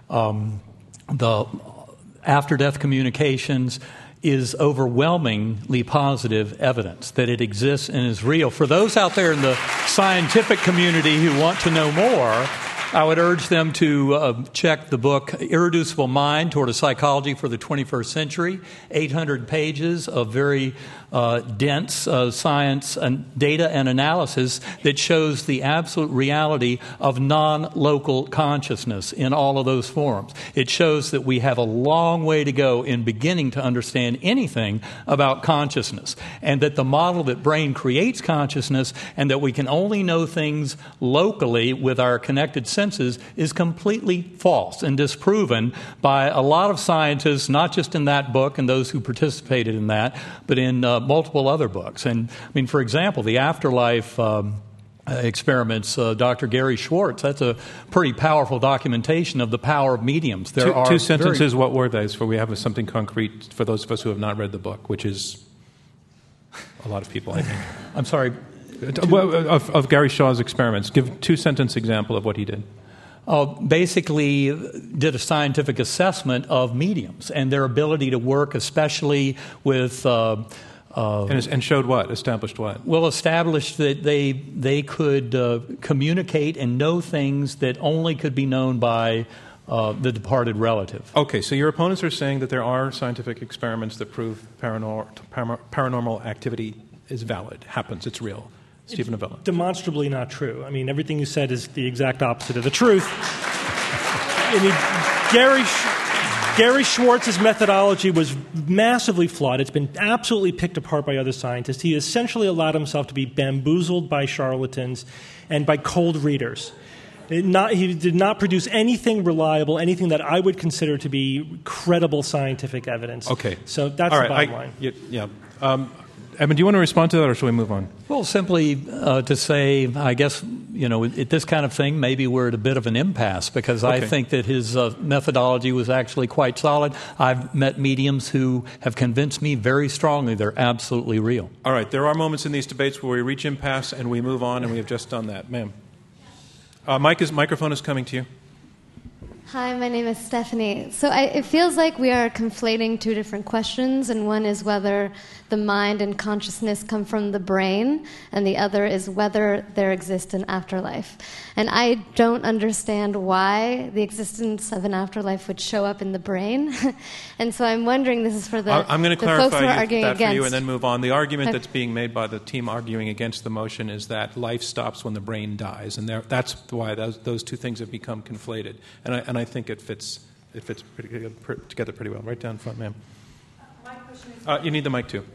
the after-death communications is overwhelmingly positive evidence that it exists and is real. For those out there in the scientific community who want to know more, I would urge them to check the book Irreducible Mind Toward a Psychology for the 21st Century, 800 pages of very dense science and data and analysis that shows the absolute reality of non-local consciousness in all of those forms. It shows that we have a long way to go in beginning to understand anything about consciousness, and that the model that brain creates consciousness and that we can only know things locally with our connected senses is completely false and disproven by a lot of scientists, not just in that book and those who participated in that, but in multiple other books. And I mean, for example, the afterlife experiments, Dr. Gary Schwartz, that's a pretty powerful documentation of the power of mediums. There are two sentences, what were they? So we have something concrete for those of us who have not read the book, which is a lot of people, I think. I'm sorry? Of Gary Shaw's experiments. Give two-sentence example of what he did. Basically did a scientific assessment of mediums and their ability to work, especially with... and showed what? Established what? Well, established that they could communicate and know things that only could be known by the departed relative. Okay, so your opponents are saying that there are scientific experiments that prove paranormal activity is valid, happens, it's real. Stephen Novella. Demonstrably not true. I mean, everything you said is the exact opposite of the truth. I mean, Gary Schwartz's methodology was massively flawed. It's been absolutely picked apart by other scientists. He essentially allowed himself to be bamboozled by charlatans and by cold readers. He did not produce anything reliable, anything that I would consider to be credible scientific evidence. Okay. So that's the bottom line. Yeah. Eben, do you want to respond to that, or shall we move on? Well, simply to say, I guess, at this kind of thing, maybe we're at a bit of an impasse, because I think that his methodology was actually quite solid. I've met mediums who have convinced me very strongly they're absolutely real. All right. There are moments in these debates where we reach impasse and we move on, and we have just done that. Ma'am. Microphone is coming to you. Hi, my name is Stephanie. So it feels like we are conflating two different questions, and one is whether the mind and consciousness come from the brain, and the other is whether there exists an afterlife. And I don't understand why the existence of an afterlife would show up in the brain. And so I'm wondering, this is for I'm going to folks who are clarify arguing that against. for you and then move on. The argument that's being made by the team arguing against the motion is that life stops when the brain dies, and that's why those two things have become conflated. And I think it fits together pretty well. Right down front, ma'am. My question is you need the mic too.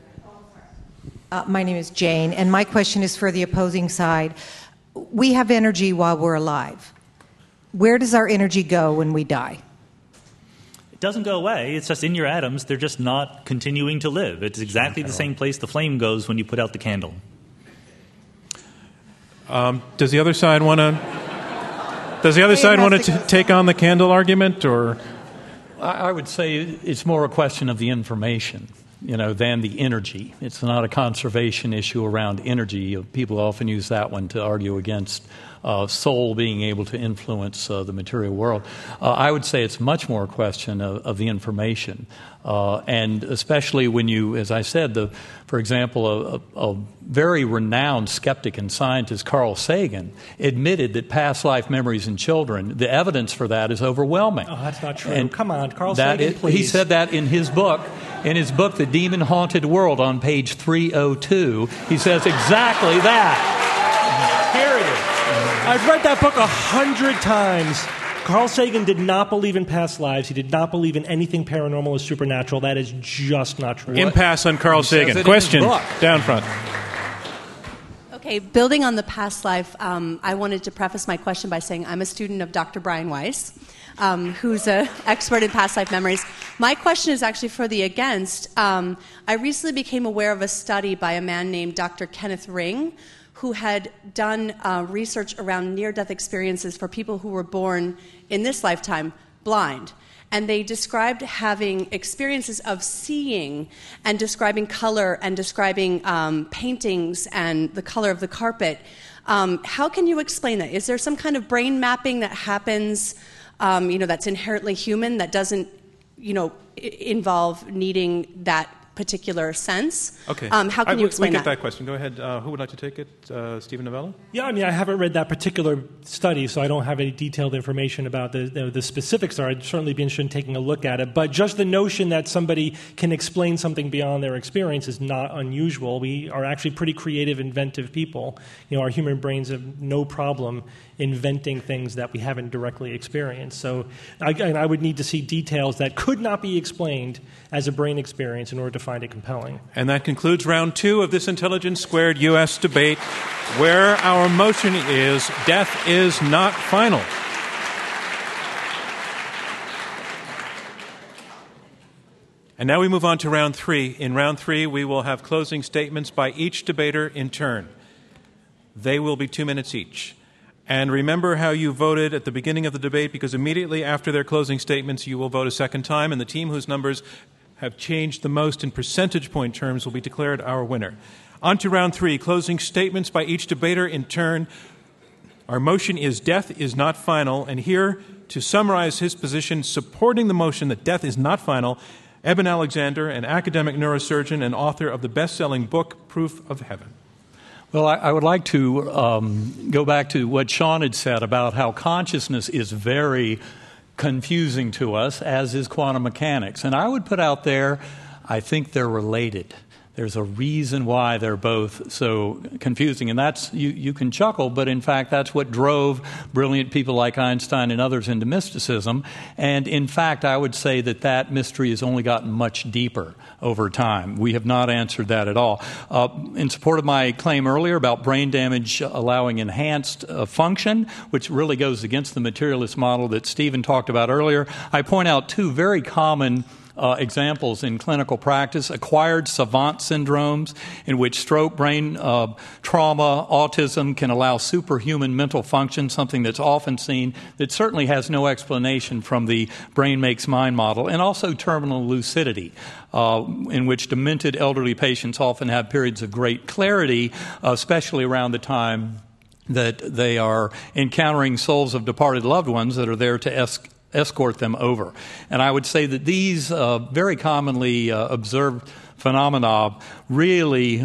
My name is Jane, and my question is for the opposing side. We have energy while we're alive. Where does our energy go when we die? It doesn't go away. It's just in your atoms. They're just not continuing to live. It's exactly the same place the flame goes when you put out the candle. Does the other side want to take on the candle argument, or? I would say it's more a question of the information, than the energy. It's not a conservation issue around energy. People often use that one to argue against soul being able to influence the material world. I would say it's much more a question of the information. And especially when you, as I said, for example, a very renowned skeptic and scientist, Carl Sagan, admitted that past life memories in children, the evidence for that is overwhelming. Oh, that's not true. And come on, Carl Sagan, please. He said that in his book. In his book, The Demon Haunted World, on page 302, he says exactly that. Period. I've read that book 100 times. Carl Sagan did not believe in past lives. He did not believe in anything paranormal or supernatural. That is just not true. Impasse on Carl Sagan. Question down front. Okay, building on the past life, I wanted to preface my question by saying I'm a student of Dr. Brian Weiss. who's an expert in past life memories. My question is actually for the against. I recently became aware of a study by a man named Dr. Kenneth Ring, who had done research around near-death experiences for people who were born in this lifetime blind. And they described having experiences of seeing and describing color and describing paintings and the color of the carpet. How can you explain that? Is there some kind of brain mapping that happens, that's inherently human, that doesn't, involve needing that particular sense? Okay. How can you explain that? We get that question. Go ahead. Who would like to take it? Stephen Novella? Yeah, I haven't read that particular study, so I don't have any detailed information about the specifics there. I'd certainly be interested in taking a look at it. But just the notion that somebody can explain something beyond their experience is not unusual. We are actually pretty creative, inventive people. Our human brains have no problem inventing things that we haven't directly experienced. So I would need to see details that could not be explained as a brain experience in order to find it compelling. And that concludes round 2 of this Intelligence Squared U.S. debate, where our motion is death is not final. And now we move on to round 3. In round 3, we will have closing statements by each debater in turn. They will be 2 minutes each. And remember how you voted at the beginning of the debate, because immediately after their closing statements, you will vote a second time, and the team whose numbers have changed the most in percentage point terms will be declared our winner. On to round 3, closing statements by each debater in turn. Our motion is death is not final, and here to summarize his position supporting the motion that death is not final, Eben Alexander, an academic neurosurgeon and author of the best-selling book, Proof of Heaven. Well, I would like to go back to what Sean had said about how consciousness is very confusing to us, as is quantum mechanics. And I would put out there, I think they're related. There's a reason why they're both so confusing. And that's, you can chuckle, but in fact, that's what drove brilliant people like Einstein and others into mysticism. And in fact, I would say that mystery has only gotten much deeper over time. We have not answered that at all. In support of my claim earlier about brain damage allowing enhanced function, which really goes against the materialist model that Stephen talked about earlier, I point out 2 very common examples in clinical practice: acquired savant syndromes, in which stroke, brain trauma, autism can allow superhuman mental function, something that's often seen that certainly has no explanation from the brain makes mind model, and also terminal lucidity, in which demented elderly patients often have periods of great clarity, especially around the time that they are encountering souls of departed loved ones that are there to escort them over. And I would say that these very commonly observed phenomena really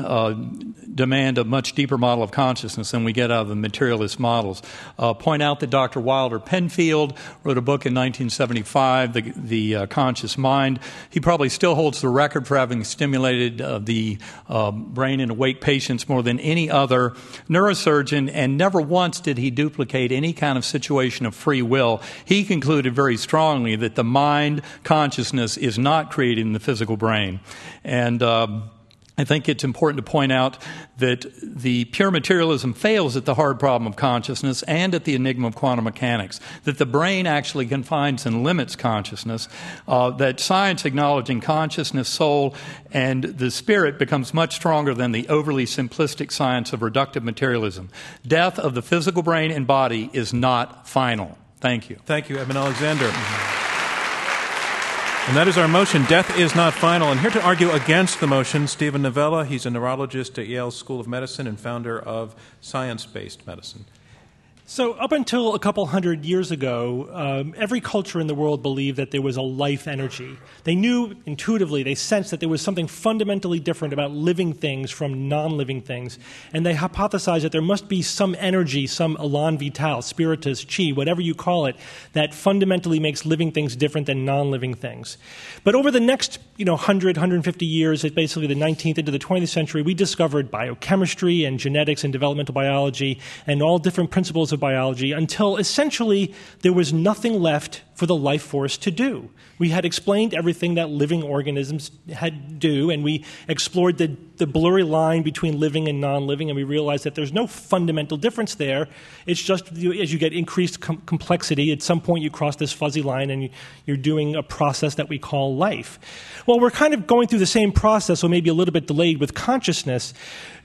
demand a much deeper model of consciousness than we get out of the materialist models. Point out that Dr. Wilder Penfield wrote a book in 1975, The Conscious Mind. He probably still holds the record for having stimulated the brain in awake patients more than any other neurosurgeon, and never once did he duplicate any kind of situation of free will. He concluded very strongly that the mind consciousness is not created in the physical brain. And I think it's important to point out that the pure materialism fails at the hard problem of consciousness and at the enigma of quantum mechanics, that the brain actually confines and limits consciousness, that science acknowledging consciousness, soul, and the spirit becomes much stronger than the overly simplistic science of reductive materialism. Death of the physical brain and body is not final. Thank you. Thank you, Eben Alexander. And that is our motion, death is not final. And here to argue against the motion, Stephen Novella. He's a neurologist at Yale School of Medicine and founder of Science-Based Medicine. So up until a couple hundred years ago, every culture in the world believed that there was a life energy. They knew intuitively, they sensed that there was something fundamentally different about living things from non-living things. And they hypothesized that there must be some energy, some elan vital, spiritus, chi, whatever you call it, that fundamentally makes living things different than non-living things. But over the next 100, 150 years, basically the 19th into the 20th century, we discovered biochemistry and genetics and developmental biology and all different principles of biology until essentially there was nothing left for the life force to do. We had explained everything that living organisms had do, and we explored the blurry line between living and non-living, and we realized that there's no fundamental difference there. It's just as you get increased complexity, at some point you cross this fuzzy line and you're doing a process that we call life. Well, we're kind of going through the same process, so maybe a little bit delayed with consciousness.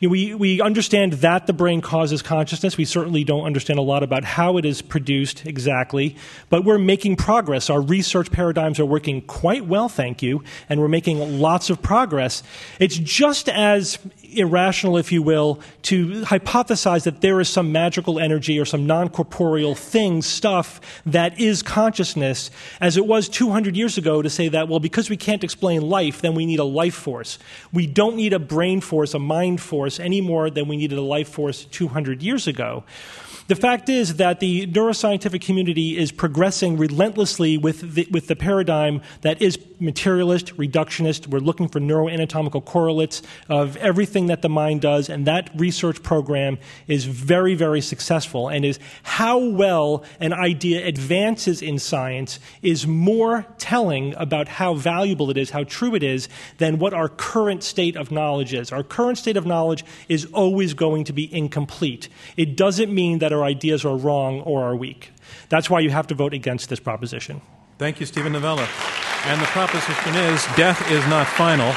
We understand that the brain causes consciousness. We certainly don't understand a lot about how it is produced exactly, but we're making progress. Our research paradigms are working quite well, thank you, and we're making lots of progress. It's just as irrational, if you will, to hypothesize that there is some magical energy or some non-corporeal thing, stuff, that is consciousness, as it was 200 years ago to say that, well, because we can't explain life, then we need a life force. We don't need a brain force, a mind force, any more than we needed a life force 200 years ago. The fact is that the neuroscientific community is progressing relentlessly with the paradigm that is materialist, reductionist. We're looking for neuroanatomical correlates of everything that the mind does, and that research program is very, very successful, and is how well an idea advances in science is more telling about how valuable it is, how true it is, than what our current state of knowledge is. Our current state of knowledge is always going to be incomplete. It doesn't mean that our ideas are wrong or are weak. That's why you have to vote against this proposition. Thank you, Stephen Novella. And the proposition is death is not final.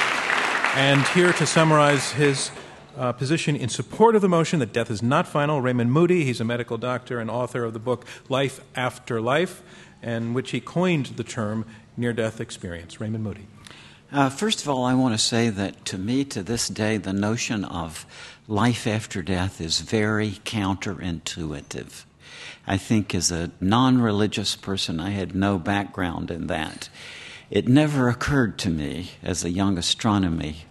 And here to summarize his position in support of the motion that death is not final, Raymond Moody. He's a medical doctor and author of the book Life After Life, in which he coined the term near-death experience. Raymond Moody. First of all, I want to say that to me, to this day, the notion of life after death is very counterintuitive. I think as a non-religious person, I had no background in that. It never occurred to me as a young astronomy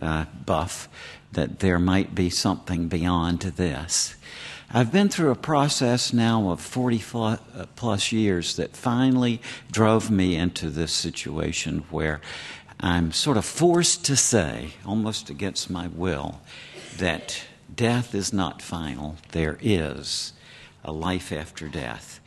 buff that there might be something beyond this. I've been through a process now of 40 plus years that finally drove me into this situation where I'm sort of forced to say, almost against my will, that death is not final. There is a life after death.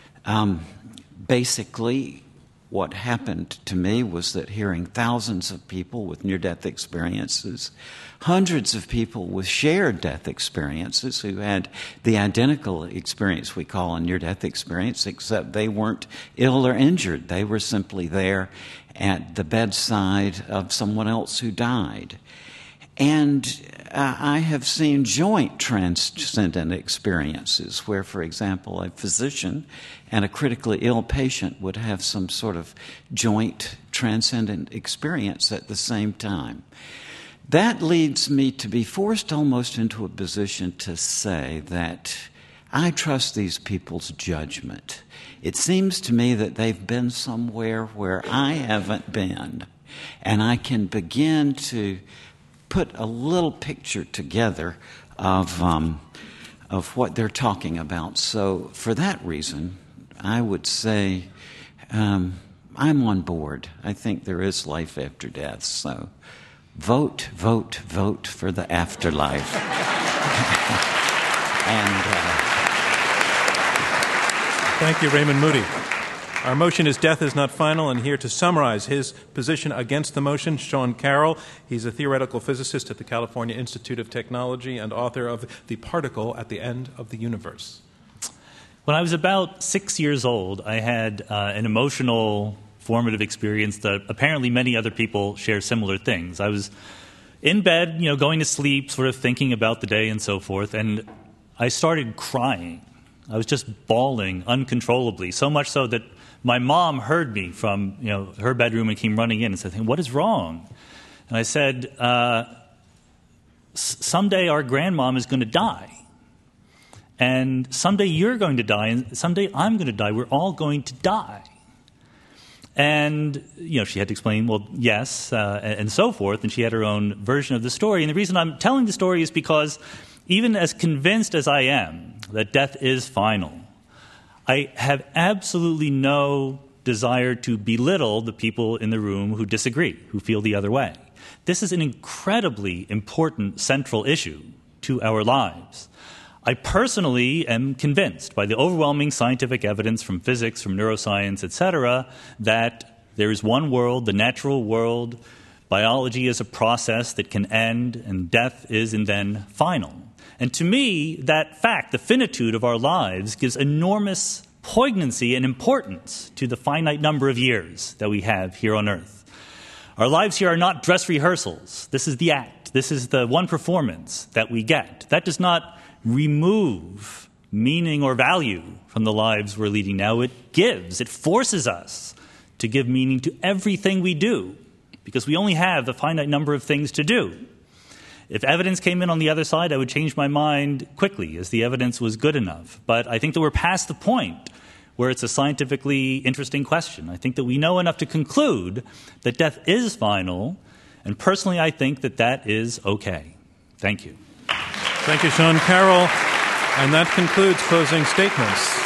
Basically, what happened to me was that hearing thousands of people with near-death experiences, hundreds of people with shared death experiences who had the identical experience we call a near-death experience, except they weren't ill or injured. They were simply there at the bedside of someone else who died. And I have seen joint transcendent experiences where, for example, a physician and a critically ill patient would have some sort of joint transcendent experience at the same time. That leads me to be forced almost into a position to say that I trust these people's judgment. It seems to me that they've been somewhere where I haven't been, and I can begin to put a little picture together of what they're talking about. So for that reason, I would say I'm on board. I think there is life after death. So vote, vote, vote for the afterlife. Thank you, Raymond Moody. Our motion is death is not final, and here to summarize his position against the motion, Sean Carroll. He's a theoretical physicist at the California Institute of Technology and author of The Particle at the End of the Universe. When I was about 6 years old, I had an emotional, formative experience that apparently many other people share similar things. I was in bed, going to sleep, sort of thinking about the day and so forth, and I started crying. I was just bawling uncontrollably, so much so that my mom heard me from her bedroom and came running in and said, "Hey, what is wrong?" And I said, someday our grandmom is going to die. And someday you're going to die, and someday I'm going to die. We're all going to die. And, she had to explain, well, yes, and so forth, and she had her own version of the story. And the reason I'm telling the story is because even as convinced as I am that death is final, I have absolutely no desire to belittle the people in the room who disagree, who feel the other way. This is an incredibly important central issue to our lives. I personally am convinced by the overwhelming scientific evidence from physics, from neuroscience, etc., that there is one world, the natural world. Biology is a process that can end, and death is and then final. And to me, that fact, the finitude of our lives, gives enormous poignancy and importance to the finite number of years that we have here on earth. Our lives here are not dress rehearsals. This is the act. This is the one performance that we get. That does not remove meaning or value from the lives we're leading now. It gives. It forces us to give meaning to everything we do, because we only have a finite number of things to do. If evidence came in on the other side, I would change my mind quickly, as the evidence was good enough. But I think that we're past the point where it's a scientifically interesting question. I think that we know enough to conclude that death is final, and personally I think that that is okay. Thank you. Thank you, Sean Carroll. And that concludes closing statements.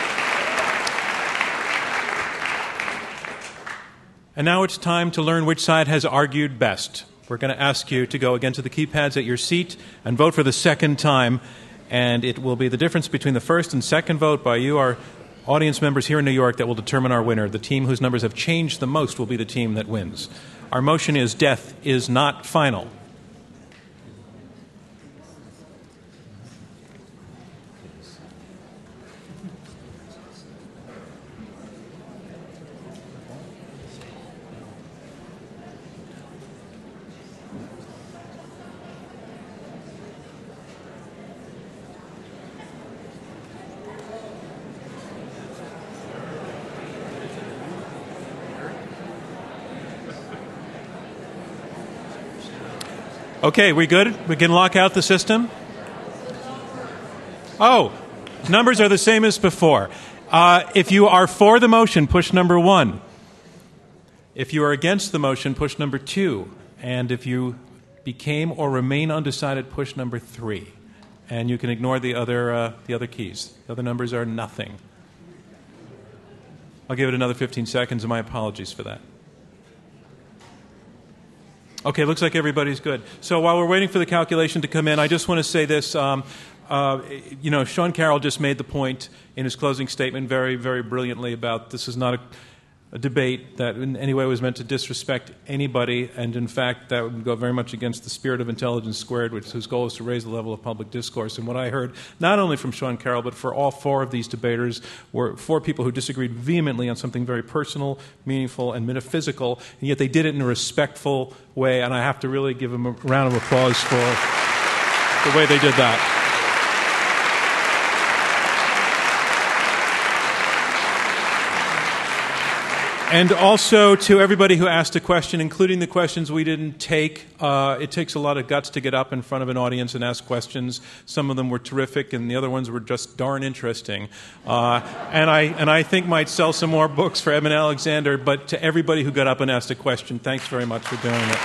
And now it's time to learn which side has argued best. We're going to ask you to go again to the keypads at your seat and vote for the second time. And it will be the difference between the first and second vote by you, our audience members here in New York, that will determine our winner. The team whose numbers have changed the most will be the team that wins. Our motion is death is not final. Okay, we good? We can lock out the system? Oh, numbers are the same as before. If you are for the motion, push number 1. If you are against the motion, push number 2. And if you became or remain undecided, push number 3. And you can ignore the other keys. The other numbers are nothing. I'll give it another 15 seconds, and my apologies for that. Okay, looks like everybody's good. So while we're waiting for the calculation to come in, I just want to say this. Sean Carroll just made the point in his closing statement very, very brilliantly about this is not a debate that in any way was meant to disrespect anybody, and in fact that would go very much against the spirit of Intelligence Squared, whose goal is to raise the level of public discourse. And what I heard, not only from Sean Carroll, but for all 4 of these debaters, were 4 people who disagreed vehemently on something very personal, meaningful, and metaphysical, and yet they did it in a respectful way, and I have to really give them a round of applause for the way they did that. And also to everybody who asked a question, including the questions we didn't take. It takes a lot of guts to get up in front of an audience and ask questions. Some of them were terrific, and the other ones were just darn interesting. And I think might sell some more books for Eben Alexander. But to everybody who got up and asked a question, thanks very much for doing it.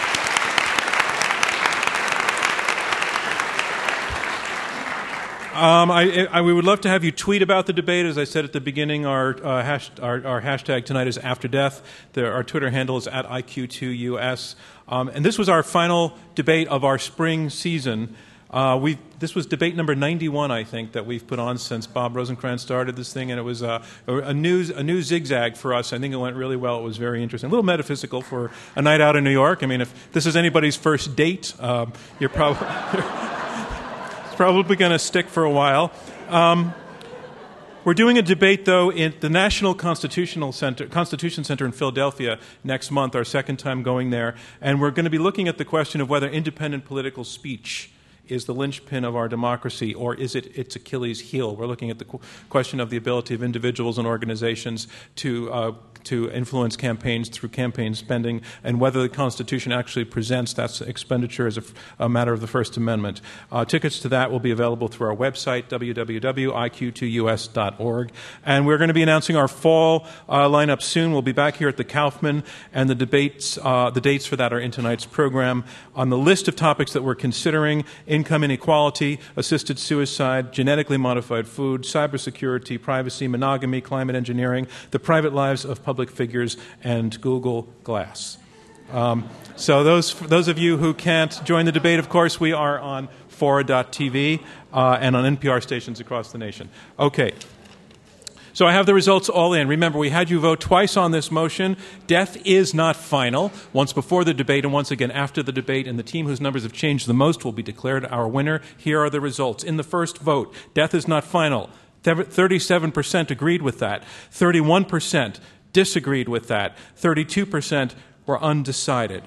We would love to have you tweet about the debate. As I said at the beginning, our hashtag tonight is After Death. Our Twitter handle is @IQ2US. And this was our final debate of our spring season. This was debate number 91, I think, that we've put on since Bob Rosencrantz started this thing, and it was a new zigzag for us. I think it went really well. It was very interesting. A little metaphysical for a night out in New York. I mean, if this is anybody's first date, you're probably... probably going to stick for a while. We're doing a debate, though, in the National Constitution Center in Philadelphia next month, our second time going there, and we're going to be looking at the question of whether independent political speech is the linchpin of our democracy, or is it its Achilles heel? We're looking at the question of the ability of individuals and organizations to influence campaigns through campaign spending, and whether the Constitution actually presents that expenditure as a matter of the First Amendment. Tickets to that will be available through our website, www.iq2us.org. And we're going to be announcing our fall lineup soon. We'll be back here at the Kaufman, and the dates for that are in tonight's program. On the list of topics that we're considering: income inequality, assisted suicide, genetically modified food, cybersecurity, privacy, monogamy, climate engineering, the private lives of public figures, and Google Glass. So those of you who can't join the debate, of course, we are on Fora.tv and on NPR stations across the nation. Okay. So I have the results all in. Remember, we had you vote twice on this motion. Death is not final, once before the debate and once again after the debate, and the team whose numbers have changed the most will be declared our winner. Here are the results. In the first vote, death is not final. 37% agreed with that. 31% disagreed with that. 32% were undecided.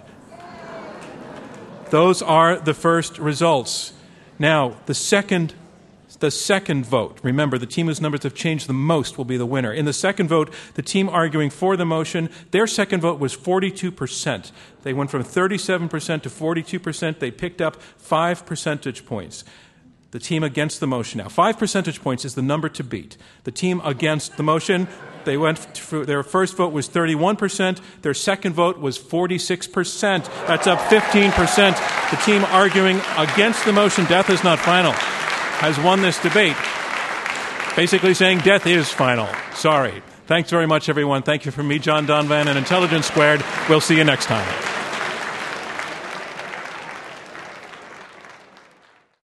Those are the first results. Now, the second vote, remember, the team whose numbers have changed the most will be the winner. In the second vote, the team arguing for the motion, their second vote was 42%. They went from 37% to 42%. They picked up 5 percentage points. The team against the motion now. 5 percentage points is the number to beat. The team against the motion, their first vote was 31%. Their second vote was 46%. That's up 15%. The team arguing against the motion, death is not final, has won this debate, basically saying death is final. Sorry. Thanks very much, everyone. Thank you from me, John Donvan, and Intelligence Squared. We'll see you next time.